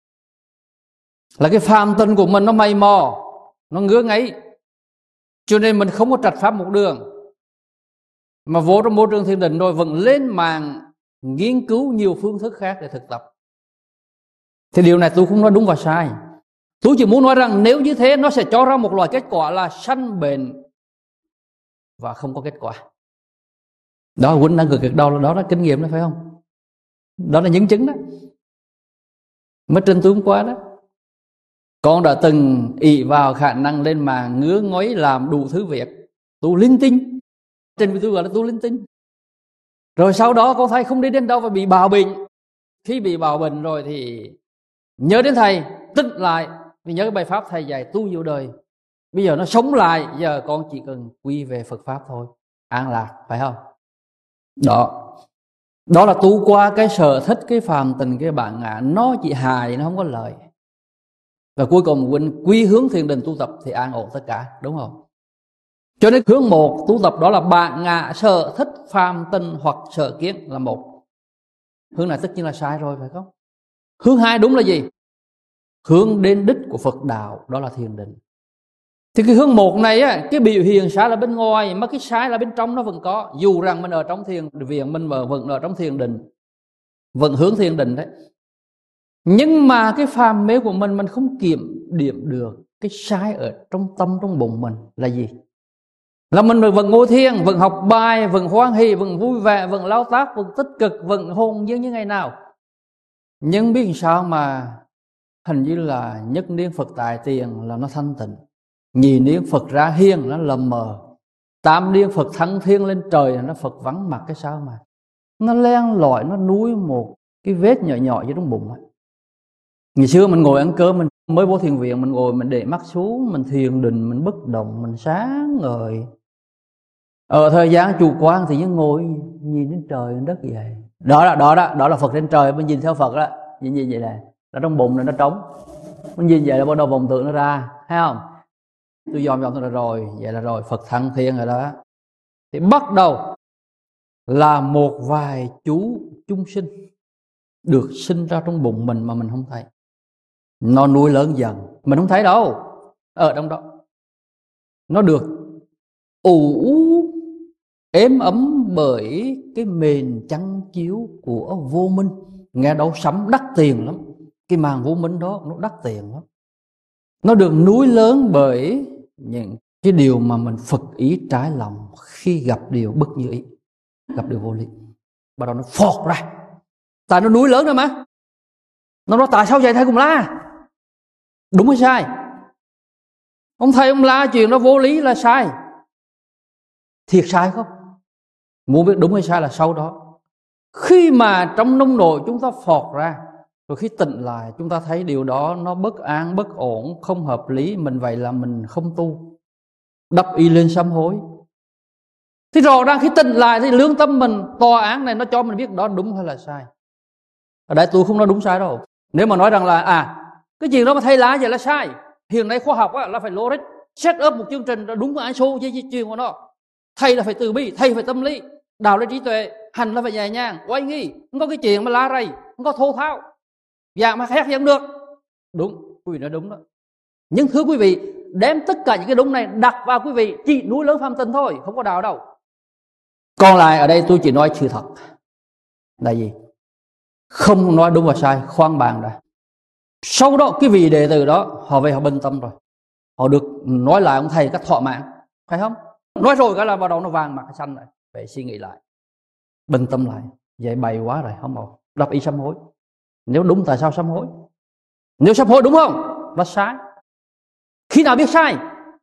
là cái phàm tình của mình nó mày mò, nó ngứa ngáy, cho nên mình không có trạch pháp một đường, mà vô trong môi trường thiền định rồi vẫn lên mạng nghiên cứu nhiều phương thức khác để thực tập. Thì điều này tôi không nói đúng và sai. Tôi chỉ muốn nói rằng nếu như thế nó sẽ cho ra một loại kết quả là sanh bệnh và không có kết quả. Đó Quỳnh đang cực đâu, đó là kinh nghiệm đó phải không? Đó là nhân chứng đó. Mới trên tôi hôm qua đó, con đã từng ỷ vào khả năng lên mạng ngứa ngói làm đủ thứ việc, tu linh tinh. Trên tôi gọi là tu linh tinh. Rồi sau đó con thấy không đi đến đâu và bị bạo bệnh. Khi bị bạo bệnh rồi thì nhớ đến thầy, tỉnh lại, vì nhớ cái bài pháp thầy dạy tu nhiều đời. Bây giờ nó sống lại, giờ con chỉ cần quy về Phật pháp thôi, an lạc, phải không? Đó là tu qua cái sở thích, cái phàm tình, cái bản ngã, nó chỉ hại, nó không có lợi. Và cuối cùng Quỳnh quy hướng thiền định tu tập thì an ổn tất cả, đúng không? Cho nên hướng một tu tập đó là bản ngã, sở thích, phàm tình hoặc sở kiến là một. Hướng này tất nhiên là sai rồi, phải không? Hướng hai đúng là gì? Hướng đến đích của Phật đạo, đó là thiền định. Thì cái hướng một này á, cái biểu hiện sai là bên ngoài, mà cái sai là bên trong nó vẫn có. Dù rằng mình ở trong thiền viện, mình vẫn ở trong thiền định, vẫn hướng thiền định đấy, nhưng mà cái phàm mê của mình không kiểm điểm được cái sai ở trong tâm, trong bụng mình là gì? Là mình vẫn ngồi thiền, vẫn học bài, vẫn hoan hỷ, vẫn vui vẻ, vẫn lao tác, vẫn tích cực, vẫn hồn nhiên như ngày nào. Nhưng biết sao mà hình như là nhất niệm Phật tại tiền là nó thanh tịnh, nhị niệm Phật ra hiên nó lầm mờ, tam niệm Phật thăng thiên lên trời là nó Phật vắng mặt. Cái sao mà nó len lỏi, nó nuôi một cái vết nhỏ nhỏ dưới trong bụng ấy. Ngày xưa mình ngồi ăn cơm, mình mới vô thiền viện, mình ngồi, mình để mắt xuống, mình thiền định, mình bất động, mình sáng ngời. Ở thời gian chủ quan thì như ngồi nhìn đến trời đến đất vậy. Đó là Phật trên trời. Mình nhìn theo Phật đó, nhìn vậy này, nó trong bụng này nó trống, mình nhìn vậy là bắt đầu vọng tưởng nó ra, thấy không? Tôi dòm tôi là rồi, vậy là rồi, Phật thăng thiên rồi đó. Thì bắt đầu là một vài chú chung sinh được sinh ra trong bụng mình mà mình không thấy. Nó nuôi lớn dần, mình không thấy đâu. Ở trong đó nó được ủ êm ấm bởi cái mền chăn chiếu của vô minh. Nghe đâu sắm đắt tiền lắm, cái màn vô minh đó nó đắt tiền lắm. Nó được núi lớn bởi những cái điều mà mình phật ý trái lòng, khi gặp điều bất như ý, gặp điều vô lý, bắt đầu nó phọt ra. Tại nó núi lớn rồi mà. Nó nói tại sao vậy thầy Cùng La? Đúng hay sai? Ông thầy ông la chuyện nó vô lý là sai. Thiệt sai không? Muốn biết đúng hay sai là sau đó, khi mà trong nông nổi chúng ta phọt ra, rồi khi tỉnh lại chúng ta thấy điều đó nó bất an, bất ổn, không hợp lý, mình vậy là mình không tu, đập y lên sám hối. Thì rõ ràng khi tỉnh lại thì lương tâm mình, tòa án này nó cho mình biết đó đúng hay là sai. Ở đây tôi không nói đúng sai đâu. Nếu mà nói rằng là cái chuyện đó mà thầy lá vậy là sai, hiện nay khoa học là phải logic, set up một chương trình đúng án số với chuyện của nó. Thầy là phải từ bi, thầy phải tâm lý, đạo là trí tuệ, hành là phải nhẹ nhàng, oai nghi, không có cái chuyện mà la rầy, không có thô tháo, dạng mà khác vẫn được. Đúng, quý vị nói đúng đó. Nhưng thưa quý vị, đem tất cả những cái đúng này đặt vào quý vị chỉ núi lớn phàm tình thôi, không có đạo đâu. Còn lại ở đây tôi chỉ nói sự thật là gì? Không nói đúng và sai, khoan bàn đã. Sau đó cái vị đệ tử đó họ về họ bình tâm rồi, họ được nói lại ông thầy cách thọ mạng, phải không? Nói rồi cái là bắt đầu nó vàng mặt xanh lại, phải suy nghĩ lại, bình tâm lại. Vậy bày quá rồi, không ổn, đập y sám hối. Nếu đúng tại sao sám hối? Nếu sám hối đúng không? Nó sai. Khi nào biết sai?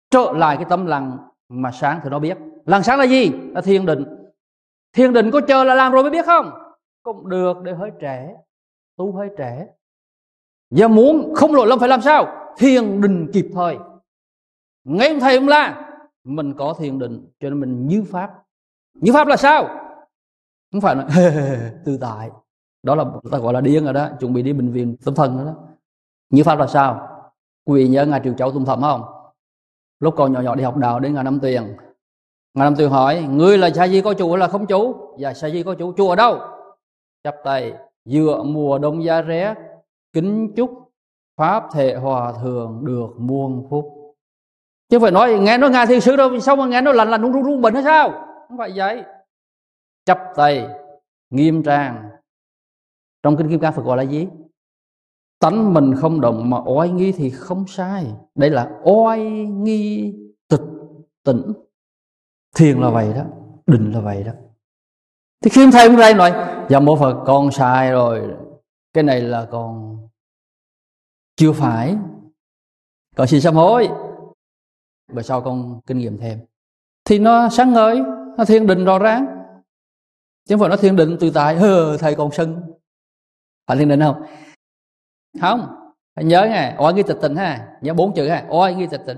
trở lại cái tâm lặng mà sáng thì nó biết. Lặng sáng là gì? Là thiền định. Thiền định có chờ là làm rồi mới biết không? Cũng được, để hơi trẻ, tu hơi trẻ. Giờ muốn không lỗi lầm phải làm sao? Thiền định kịp thời. Ngay ông thầy ông la, mình có thiền định cho nên mình như pháp. Như pháp là sao? Không phải nói tự tại. Đó là ta gọi là điên rồi đó, chuẩn bị đi bệnh viện tâm thần rồi đó. Như pháp là sao? Quý vị nhớ ngài Triệu Châu Tùng Thẩm không? Lúc còn nhỏ nhỏ đi học đạo đến ngài Năm Tuyền. Ngài Năm Tuyền hỏi: ngươi là sa di có chủ hay là không chủ? Dạ sa di có chủ. Chủ ở đâu? Chắp tay: dựa mùa đông giá rét, kính chúc pháp thể hòa thượng được muôn phúc. Chứ phải nói nghe nói ngài thiền sư đâu, sao mà nghe nó lạnh run run bệnh hay sao? Không phải vậy. Chắp tay nghiêm trang. Trong kinh Kim Cang Phật gọi là gì? Tánh mình không động mà oai nghi thì không sai. Đây là oai nghi tịch tỉnh. Thiền là vậy đó, định là vậy đó. Thì khi thầy ông đây nói: dạ mô Phật con sai rồi, cái này là con chưa phải, con xin sám hối, bữa sau con kinh nghiệm thêm. Thì nó sáng ngời, nó thiền định rõ ràng. Chứ không phải nó thiền định tự tại, thầy còn sân. Phải thiền định không? Không, hãy nhớ nghe, oai nghi tịch tỉnh ha, nhớ 4 chữ ha, oai nghi tịch tỉnh.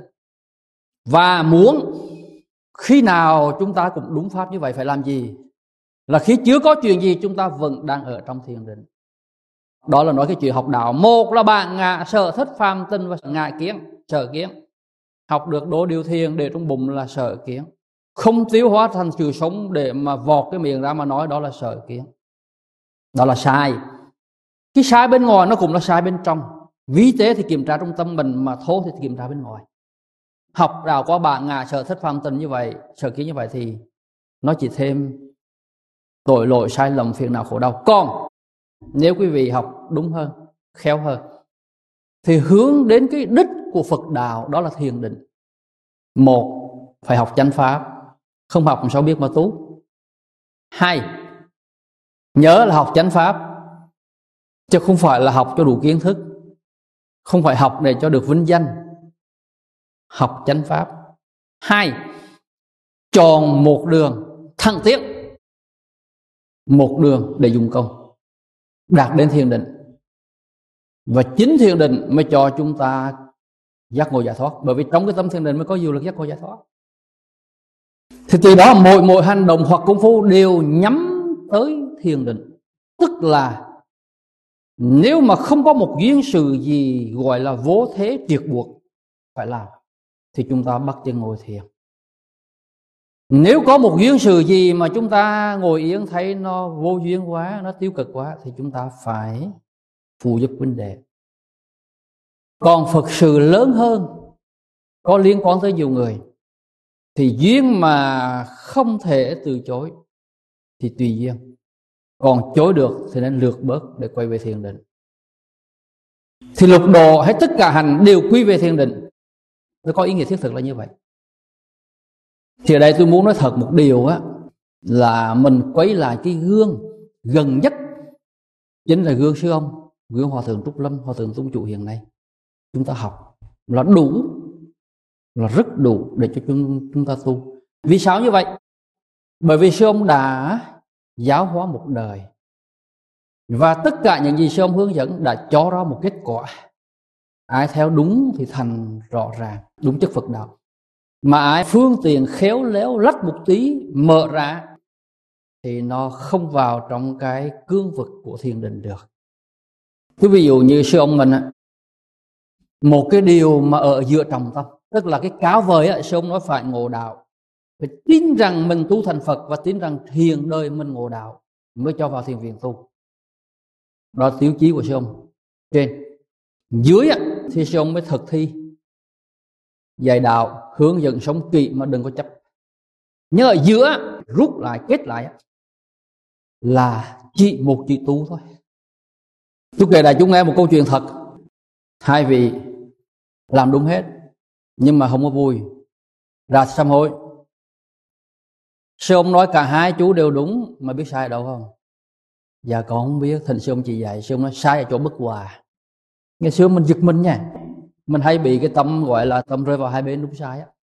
Và muốn khi nào chúng ta cũng đúng pháp như vậy phải làm gì? Là khi chưa có chuyện gì chúng ta vẫn đang ở trong thiền định. Đó là nói cái chuyện học đạo. Một là bạn ngạ sở thích phàm tinh và ngại kiến, sở kiến. Học được đố điều thiền để trong bụng là sở kiến. Không tiêu hóa thành sự sống để mà vọt cái miệng ra mà nói, đó là sở kiến. Đó là sai. Cái sai bên ngoài nó cũng là sai bên trong. Ví tế thì kiểm tra trong tâm mình, mà thô thì kiểm tra bên ngoài. Học đạo qua bạn ngạ sở thích phàm tinh như vậy, sở kiến như vậy thì nó chỉ thêm tội lỗi, sai lầm, phiền não, khổ đau. Còn nếu quý vị học đúng hơn, khéo hơn, thì hướng đến cái đích của Phật đạo, đó là thiền định. Một, phải học chánh pháp, không học làm sao biết mà tu. Hai, nhớ là học chánh pháp, chứ không phải là học cho đủ kiến thức, không phải học để cho được vinh danh. Học chánh pháp. Hai, chọn một đường thẳng tiến, một đường để dùng công đạt đến thiền định. Và chính thiền định mới cho chúng ta giác ngộ giải thoát. Bởi vì trong cái tâm thiền định mới có nhiều lực giác ngộ giải thoát. Thì từ đó mỗi hành động hoặc công phu đều nhắm tới thiền định. Tức là nếu mà không có một duyên sự gì gọi là vô thế triệt buộc phải làm, thì chúng ta bắt chân ngồi thiền. Nếu có một duyên sự gì mà chúng ta ngồi yên thấy nó vô duyên quá, nó tiêu cực quá, thì chúng ta phải phụ giúp huynh đệ. Còn Phật sự lớn hơn, có liên quan tới nhiều người, thì duyên mà không thể từ chối thì tùy duyên. Còn chối được thì nên lược bớt để quay về thiền định. Thì lục độ hay tất cả hành đều quy về thiền định. Nó có ý nghĩa thiết thực là như vậy. Thì ở đây tôi muốn nói thật một điều á, là mình quay lại cái gương gần nhất, chính là gương sư ông, gương Hòa Thượng Trúc Lâm, Hòa Thượng Tông Chủ hiện nay. Chúng ta học là đủ, là rất đủ để cho chúng ta tu. Vì sao như vậy? Bởi vì sư ông đã giáo hóa một đời, và tất cả những gì sư ông hướng dẫn đã cho ra một kết quả. Ai theo đúng thì thành rõ ràng, đúng chất Phật đạo. Mà ai phương tiện khéo léo lách một tí mở ra thì nó không vào trong cái cương vực của thiền định được. Cứ ví dụ như sư ông mình, một cái điều mà ở giữa trọng tâm, tức là cái cáo vời, sư ông nói phải ngộ đạo, phải tin rằng mình tu thành Phật và tin rằng thiền đời mình ngộ đạo mới cho vào thiền viện tu. Đó là tiêu chí của sư ông. Trên dưới thì sư ông mới thực thi dạy đạo, hướng dẫn sống kỹ mà đừng có chấp. Nhưng ở giữa rút lại, kết lại là chỉ một chữ tu thôi. Tôi kể đại chúng nghe một câu chuyện thật. Hai vị làm đúng hết nhưng mà không có vui, ra sám hối. Sư ông nói cả hai chú đều đúng, mà biết sai ở đâu không? Dạ con không biết, thỉnh sư ông chỉ dạy. Sư ông nói sai ở chỗ bất hòa. Ngày xưa mình giật mình nha, mình hay bị cái tâm gọi là tâm rơi vào hai bên đúng sai á.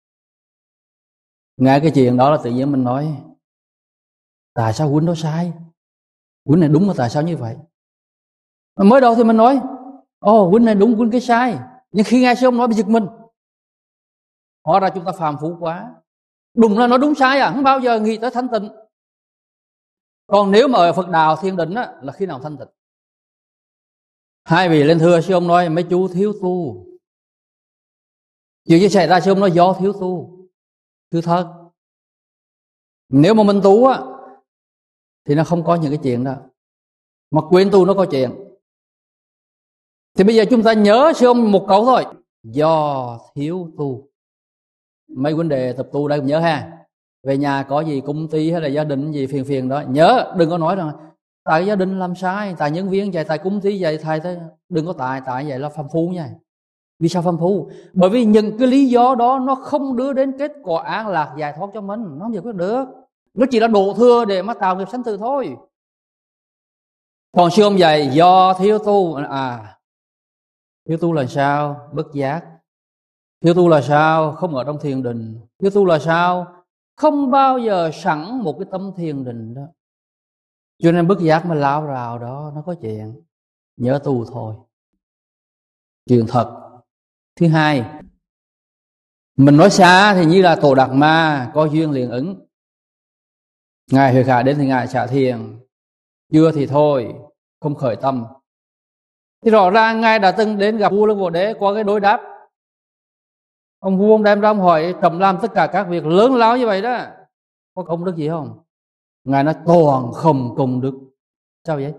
Nghe cái chuyện đó là tự nhiên mình nói, tại sao huynh đó sai, huynh này đúng mà tại sao như vậy? Mới đầu thì mình nói huynh này đúng, huynh cái sai. Nhưng khi nghe sư ông nói bị giật mình, hóa ra chúng ta phàm phu quá. Đúng là nó đúng sai không bao giờ nghĩ tới thanh tịnh. Còn nếu mà ở Phật đạo thiền định á, là khi nào thanh tịnh? Hai vị lên thưa sư ông nói mấy chú thiếu tu. Chuyện gì xảy ra sư ông nói do thiếu tu. Thưa thật, nếu mà mình tu á thì nó không có những cái chuyện đó, mà quên tu nó có chuyện. Thì bây giờ chúng ta nhớ sư ông một câu thôi, do thiếu tu. Mấy vấn đề tập tu đây cũng nhớ ha. Về nhà có gì công ty hay là gia đình gì phiền đó, nhớ đừng có nói rằng tại gia đình làm sai, tại nhân viên vậy, tại công ty vậy, thầy thế. Đừng có tại vậy là phàm phu nha. Vì sao phàm phu? Bởi vì những cái lý do đó nó không đưa đến kết quả an lạc giải thoát cho mình, nó không giải quyết được. Nó chỉ là đổ thừa để mà tạo nghiệp sanh tử thôi. Còn sư ông dạy do thiếu tu. Thiếu tu là sao? Bất giác. Thiếu tu là sao? Không ở trong thiền định. Thiếu tu là sao? Không bao giờ sẵn một cái tâm thiền định đó. Cho nên bất giác mà lao rào đó, nó có chuyện. Nhớ tu thôi. Chuyện thật. Thứ hai, mình nói xa thì như là Tổ Đạt Ma, có duyên liền ứng. Ngài Huệ Khả đến thì Ngài xả thiền, chưa thì thôi, không khởi tâm. Thì rõ ràng Ngài đã từng đến gặp vua Lương Bồ Đế qua cái đối đáp. Ông vua ông đem ra ông hỏi Trẫm làm tất cả các việc lớn lao như vậy đó, có công đức gì không? Ngài nói toàn không công đức. Sao vậy?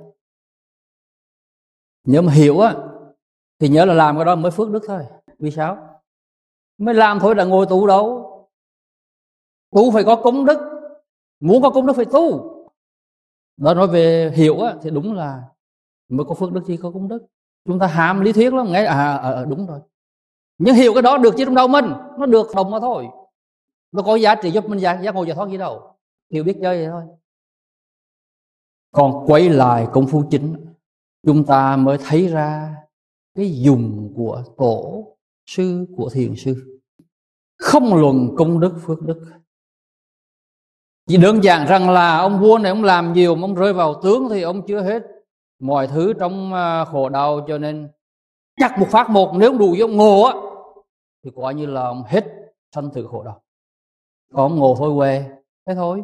Nếu mà hiểu á thì nhớ là làm cái đó mới phước đức thôi. Vì sao? Mới làm thôi đã ngồi tu đâu. Tu phải có công đức. Muốn có công đức phải tu. Đó, nói về hiểu á thì đúng là mới có phước đức gì có công đức. Chúng ta ham lý thuyết lắm, nghe đúng rồi. Nhưng hiểu cái đó được chứ trong đâu mình, nó được đồng mà thôi. Nó có giá trị giúp mình giác ngộ giải thoát gì đâu. Hiểu biết chơi vậy thôi. Còn quay lại công phu chính, chúng ta mới thấy ra cái dùng của tổ sư, của thiền sư. Không luận công đức phước đức. Chỉ đơn giản rằng là ông vua này ông làm nhiều mà ông rơi vào tướng thì ông chưa hết mọi thứ trong khổ đau, cho nên chắc một phát một, nếu đủ với ông ngộ á thì coi như là ông hết sanh tử khổ đau. Còn ông ngộ thôi quê, thế thôi.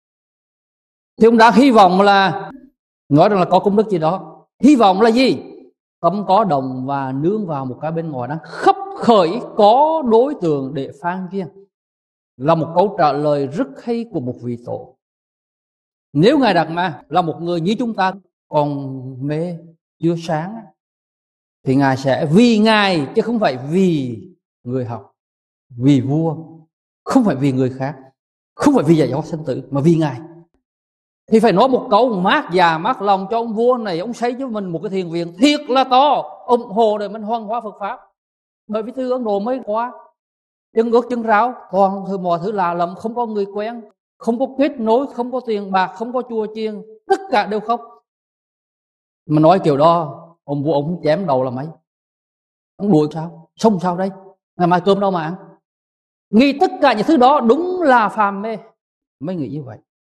Thì ông đã hy vọng là nói rằng là có công đức gì đó. Hy vọng là gì? Tâm có đồng và nương vào một cái bên ngoài đang khấp khởi, có đối tượng để phan duyên. Là một câu trả lời rất hay của một vị tổ. Nếu Ngài Đạt Ma là một người như chúng ta còn mê chưa sáng thì Ngài sẽ vì Ngài chứ không phải vì người học, vì vua, không phải vì người khác, không phải vì giải thoát sanh tử, mà vì Ngài. Thì phải nói một câu mát già mát lòng cho ông vua này. Ông xây cho mình một cái thiền viện thiệt là to, ủng hộ để mình hoan hóa Phật Pháp. Bởi vì từ Ấn Độ mới qua, chân ướt chân ráo, toàn mọi thứ lạ lẫm, không có người quen, không có kết nối, không có tiền bạc, không có chùa chiền, tất cả đều không. Mà nói kiểu đó, ông vua ông chém đầu là mấy. Ông đuổi sao? Sống sao đây? Ngày mai cơm đâu mà ăn? Nghĩ tất cả những thứ đó đúng là phàm mê. Mới nghĩ như vậy.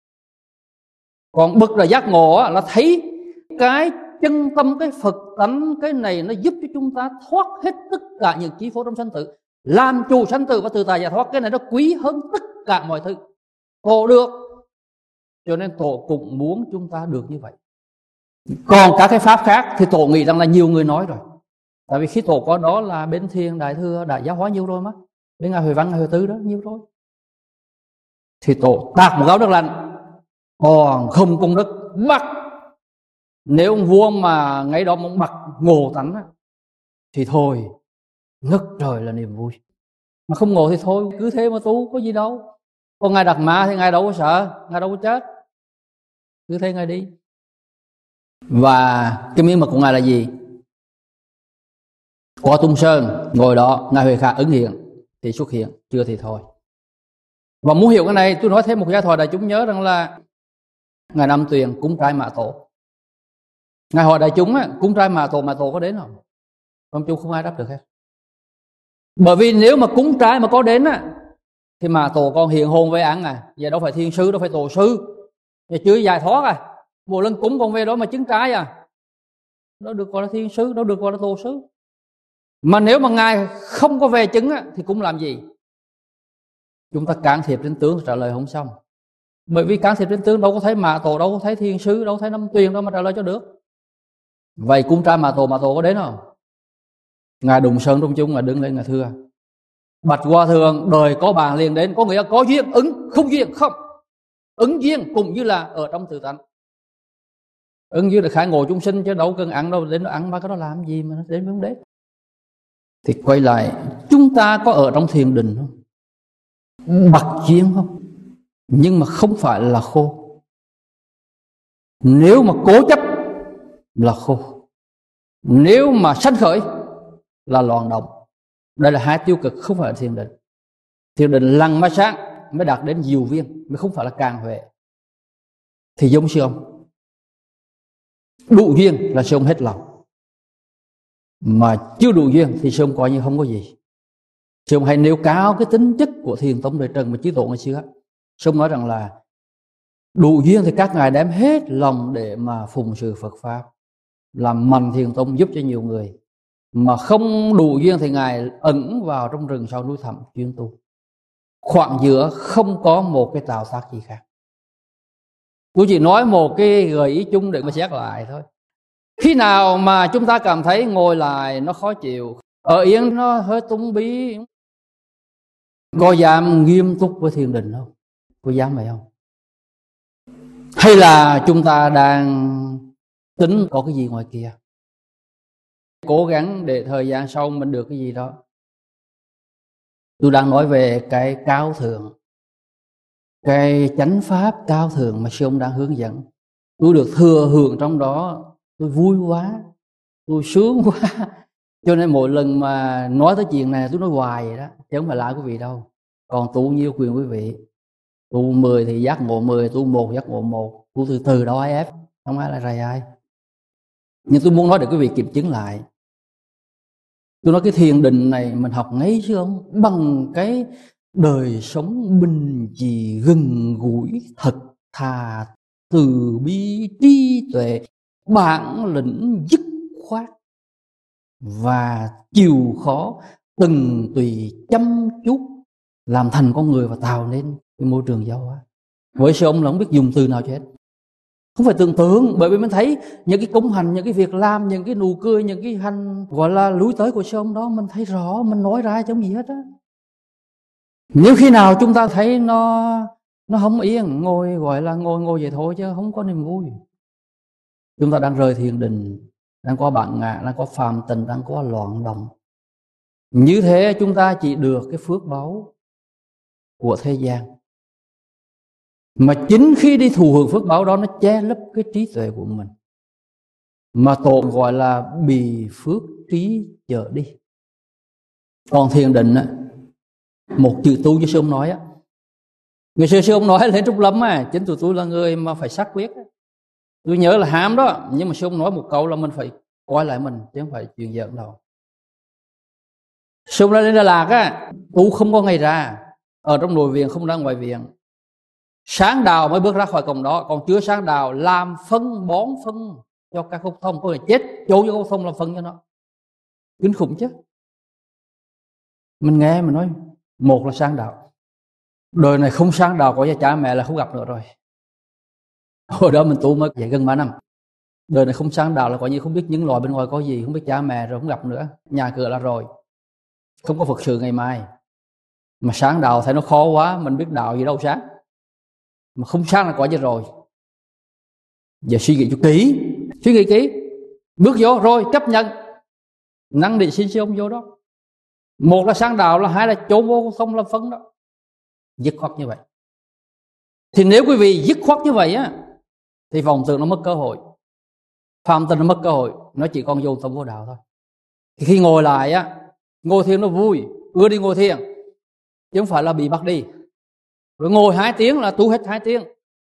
Còn bậc là giác ngộ là thấy cái chân tâm, cái Phật tánh, cái này nó giúp cho chúng ta thoát hết tất cả những chi phối trong sanh tử, làm chủ sanh tử và tự tại giải thoát. Cái này nó quý hơn tất cả mọi thứ. Tổ được, cho nên tổ cũng muốn chúng ta được như vậy. Còn các cái pháp khác thì tổ nghĩ rằng là nhiều người nói rồi. Tại vì khi tổ có đó là bên Thiền Đại Thừa đã giáo hóa nhiều rồi mà, bên Ngài Huệ Văn, Ngài Huệ Tứ đó nhiều rồi. Thì tổ tạc một gáo nước lạnh, còn không công đức bắt. Nếu ông vua mà ngay đó ông bắt ngộ tánh thì thôi, ngất trời là niềm vui. Mà không ngộ thì thôi, cứ thế mà tu, có gì đâu. Còn Ngài Đạt Ma thì Ngài đâu có sợ, Ngài đâu có chết, cứ thế Ngài đi. Và cái miếng mực của Ngài là gì? Có tung sơn, ngồi đó, Ngài Huệ Khả ứng hiện thì xuất hiện, chưa thì thôi. Và muốn hiểu cái này, tôi nói thêm một giai thoại đại chúng nhớ rằng là Ngài Nam Tuyền cúng trai Mạ Tổ. Ngài hỏi đại chúng cúng trai Mạ Tổ có đến không? Ông chú không ai đáp được hết. Bởi vì nếu mà cúng trai mà có đến Thì mà tổ còn hiện hồn về ăn à, vậy đâu phải thiên sư, đâu phải tổ sư, vậy chưa giải thoát à. Một lần cúng còn về đó mà chứng trái à, đó được gọi là thiên sư, đâu được gọi là tổ sư. Mà nếu mà ngài không có về chứng á, thì cũng làm gì? Chúng ta can thiệp trên tướng trả lời không xong. Bởi vì can thiệp trên tướng đâu có thấy mạ tổ, đâu có thấy thiên sứ, đâu có thấy năm tuyền đâu mà trả lời cho được. Vậy cung trai mạ tổ có đến không? Ngài đụng sơn trung chung, ngài đứng lên ngài thưa: bạch hòa thượng, đời có bàn liền đến, có nghĩa là có duyên ứng, không duyên không. Ứng duyên cũng như là ở trong tự tánh. Ứng duyên là khai ngộ chúng sinh, chứ đâu cần ăn đâu, đến nó ăn mà cái đó làm gì mà nó đến với vấn đề. Thì quay lại, chúng ta có ở trong thiền định không? Bạc duyên không? Nhưng mà không phải là khô. Nếu mà cố chấp là khô, nếu mà sanh khởi là loạn động. Đây là hai tiêu cực, không phải là thiền định. Thiền định lăng ma sáng mới đạt đến diệu viên, mới không phải là càng huệ. Thì giống sư ông, đủ duyên là sư ông hết lòng, mà chưa đủ duyên thì sư ông coi như không có gì. Sư ông hay nêu cao cái tính chất của thiền tông đời Trần mà Chí Tổ ngày xưa. Sư ông nói rằng là đủ duyên thì các ngài đem hết lòng để mà phụng sự Phật Pháp, làm mạnh thiền tông giúp cho nhiều người. Mà không đủ duyên thì ngài ẩn vào trong rừng sau núi thẳm chuyên tu. Khoảng giữa không có một cái tạo tác gì khác. Tôi chỉ nói một cái gợi ý chung để mà xét lại thôi. Khi nào mà chúng ta cảm thấy ngồi lại nó khó chịu, ở yên nó hơi tung bí, có dám nghiêm túc với thiền định không? Có dám vậy không? Hay là chúng ta đang tính có cái gì ngoài kia, cố gắng để thời gian sau mình được cái gì đó? Tôi đang nói về cái cao thượng, cái chánh pháp cao thượng mà sư ông đang hướng dẫn. Tôi được thừa hưởng trong đó, tôi vui quá, tôi sướng quá. Cho nên mỗi lần mà nói tới chuyện này tôi nói hoài vậy đó, chứ không phải lại quý vị đâu. Còn tu nhiêu quyền quý vị, tu 10 thì giác ngộ 10, tu 1 giác ngộ 1, tu từ từ đâu ai ép, không ai là rầy ai. Nhưng tôi muốn nói để quý vị kiểm chứng lại. Tôi nói cái thiền định này mình học ngay chứ không, bằng cái đời sống bình dị, gần gũi, thật thà, từ bi, trí tuệ, bản lĩnh, dứt khoát và chịu khó, từng tùy chăm chút làm thành con người và tạo nên cái môi trường giáo hóa. Với sư ông là không biết dùng từ nào cho hết. Không phải tưởng tượng, bởi vì mình thấy những cái công hành, những cái việc làm, những cái nụ cười, những cái hành gọi là lối tới của sư ông đó, mình thấy rõ, mình nói ra chẳng gì hết á. Nếu khi nào chúng ta thấy nó không yên, ngồi gọi là ngồi vậy thôi chứ không có niềm vui, chúng ta đang rời thiền định, đang có bản ngã, đang có phàm tình, đang có loạn động. Như thế chúng ta chỉ được cái phước báu của thế gian. Mà chính khi đi thụ hưởng phước báo đó, nó che lấp cái trí tuệ của mình. Mà tổ gọi là bị phước trí chở đi. Còn thiền định á, một chữ tu như sư ông nói á. Người xưa sư ông nói lên Trúc Lâm á, chính tụi tôi là người mà phải xác quyết á. Tôi nhớ là hám đó, nhưng mà sư ông nói một câu là mình phải coi lại mình, chứ không phải chuyện giỡn đâu. Sư ông lên Đà Lạt á, tu không có ngày ra, ở trong nội viện không ra ngoài viện. Sáng đào mới bước ra khỏi cổng đó, còn chưa sáng đào làm phân bón phân cho các gốc thông, có người chết chỗ cho gốc thông làm phân cho nó. Kinh khủng chứ. Mình nghe mình nói, một là sáng đào, đời này không sáng đào có cha mẹ là không gặp nữa rồi. Hồi đó mình tu mới dạy gần 3 năm. Đời này không sáng đào là coi như không biết những loài bên ngoài có gì, không biết cha mẹ rồi không gặp nữa, nhà cửa là rồi, không có Phật sự ngày mai. Mà sáng đào thấy nó khó quá, mình biết đạo gì đâu sáng. Mà không sáng là quả gì rồi. Giờ suy nghĩ cho kỹ, suy nghĩ kỹ, bước vô rồi chấp nhận, năng định xin ông vô đó. Một là sáng đạo, là hai là trốn vô không làm phân đó. Dứt khoát như vậy. Thì nếu quý vị dứt khoát như vậy á, thì vọng tưởng nó mất cơ hội, phàm tình nó mất cơ hội, nó chỉ còn vô tâm vô đạo thôi. Thì khi ngồi lại á, ngồi thiền nó vui, ưa đi ngồi thiền, chứ không phải là bị bắt đi. Rồi ngồi 2 tiếng là tu hết 2 tiếng,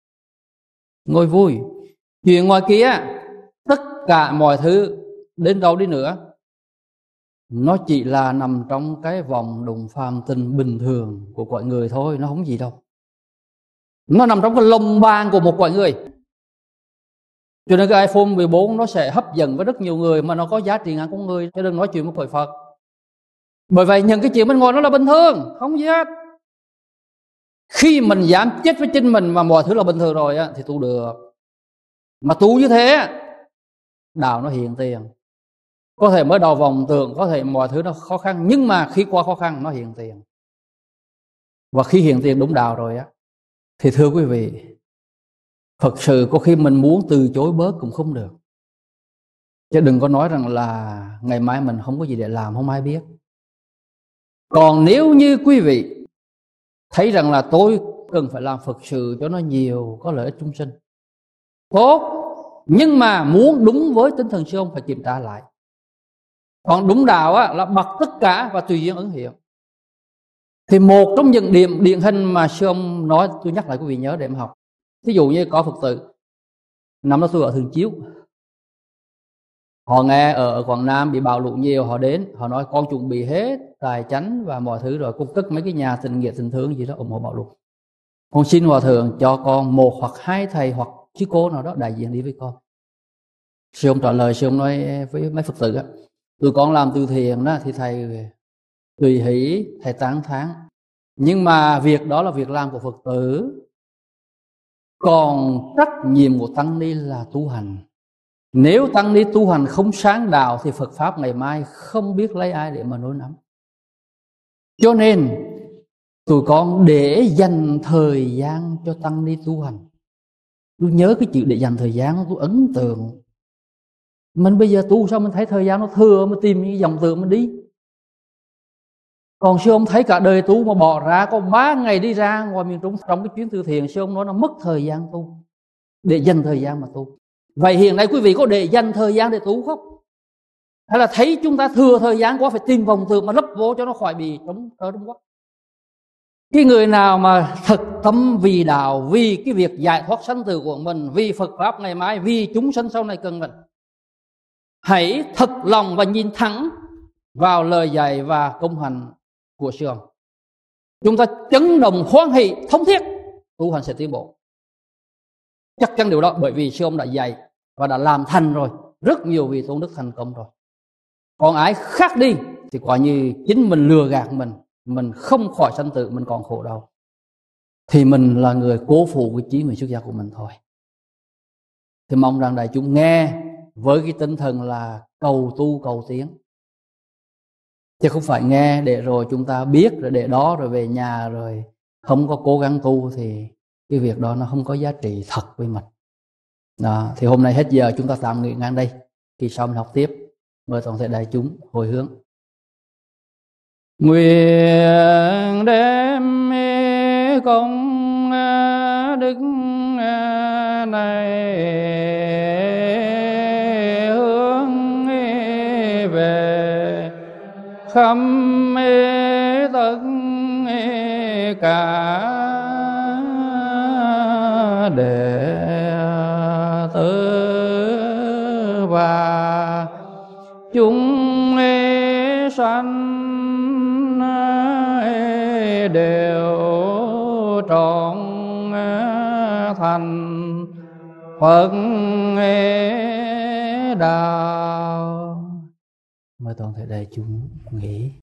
ngồi vui. Chuyện ngoài kia tất cả mọi thứ đến đâu đi nữa, nó chỉ là nằm trong cái vòng đụng phàm tình bình thường của mọi người thôi, nó không gì đâu. Nó nằm trong cái lồng bàn của một mọi người. Cho nên cái iPhone 14 nó sẽ hấp dẫn với rất nhiều người, mà nó có giá trị ngang con người, chứ đừng nói chuyện với cõi Phật. Bởi vậy những cái chuyện bên ngoài nó là bình thường, không gì hết. Khi mình dám chết với chính mình mà mọi thứ là bình thường rồi á, thì tu được. Mà tu như thế, đạo nó hiện tiền. Có thể mới đầu vòng tưởng, có thể mọi thứ nó khó khăn, nhưng mà khi qua khó khăn nó hiện tiền. Và khi hiện tiền đúng đạo rồi á, thì thưa quý vị, thật sự có khi mình muốn từ chối bớt cũng không được. Chứ đừng có nói rằng là ngày mai mình không có gì để làm, không ai biết. Còn nếu như quý vị thấy rằng là tôi cần phải làm Phật sự cho nó nhiều, có lợi ích chúng sinh, tốt, nhưng mà muốn đúng với tinh thần sư ông phải kiểm tra lại. Còn đúng đạo á, là bật tất cả và tùy duyên ứng hiện. Thì một trong những điểm điển hình mà sư ông nói, tôi nhắc lại quý vị nhớ để mà học. Ví dụ như có Phật tử, năm đó tôi ở Thường Chiếu, họ nghe ở Quảng Nam bị bão lũ nhiều, họ đến, họ nói con chuẩn bị hết tài chánh và mọi thứ rồi, cung cất mấy cái nhà tình nghĩa tình thương gì đó ủng hộ bão lũ. Con xin hòa thượng cho con một hoặc hai thầy hoặc sư cô nào đó đại diện đi với con. Sư ông trả lời, sư ông nói với mấy Phật tử á, tụi con làm từ thiện đó thì thầy tùy hỷ, thầy tán thán, nhưng mà việc đó là việc làm của Phật tử, còn trách nhiệm của tăng ni là tu hành. Nếu tăng ni tu hành không sáng đạo thì Phật pháp ngày mai không biết lấy ai để mà nối nắm. Cho nên tụi con để dành thời gian cho tăng ni tu hành. Tôi nhớ cái chữ để dành thời gian, tôi ấn tượng. Mình bây giờ tu sao mình thấy thời gian nó thừa, mình tìm những dòng tượng mình đi. Còn sư ông thấy cả đời tu mà bỏ ra có 3 ngày đi ra ngoài miền Trung trong cái chuyến từ thiện, sư ông nói nó mất thời gian tu, để dành thời gian mà tu. Vậy hiện nay quý vị có để dành thời gian để tu không? Hay là thấy chúng ta thừa thời gian quá phải tìm vòng tượng mà lấp vô cho nó khỏi bị trống Trung Quốc? Cái người nào mà thực tâm vì đạo, vì cái việc giải thoát sanh tử của mình, vì Phật pháp ngày mai, vì chúng sanh sau này cần mình, hãy thật lòng và nhìn thẳng vào lời dạy và công hành của sư ông. Chúng ta chấn động hoan hỷ thống thiết, tu hành sẽ tiến bộ. Chắc chắn điều đó, bởi vì sư ông đã dạy và đã làm thành rồi, rất nhiều vị tôn đức thành công rồi. Còn ai khác đi thì quả như chính mình lừa gạt mình không khỏi sanh tử, mình còn khổ đau, thì mình là người cố phụ cái chí nguyện xuất gia của mình thôi. Thì mong rằng đại chúng nghe với cái tinh thần là cầu tu cầu tiến, chứ không phải nghe để rồi chúng ta biết rồi để đó rồi về nhà rồi không có cố gắng tu, thì cái việc đó nó không có giá trị thật với mình. Đó, thì hôm nay hết giờ chúng ta tạm nghỉ ngang đây, kỳ sau mình học tiếp. Mời toàn thể đại chúng hồi hướng. Nguyện đem công đức này hướng về khắp tất cả đệ tử và chúng sanh đều trọn thành Phật đạo. Mời toàn thể đại chúng nghỉ.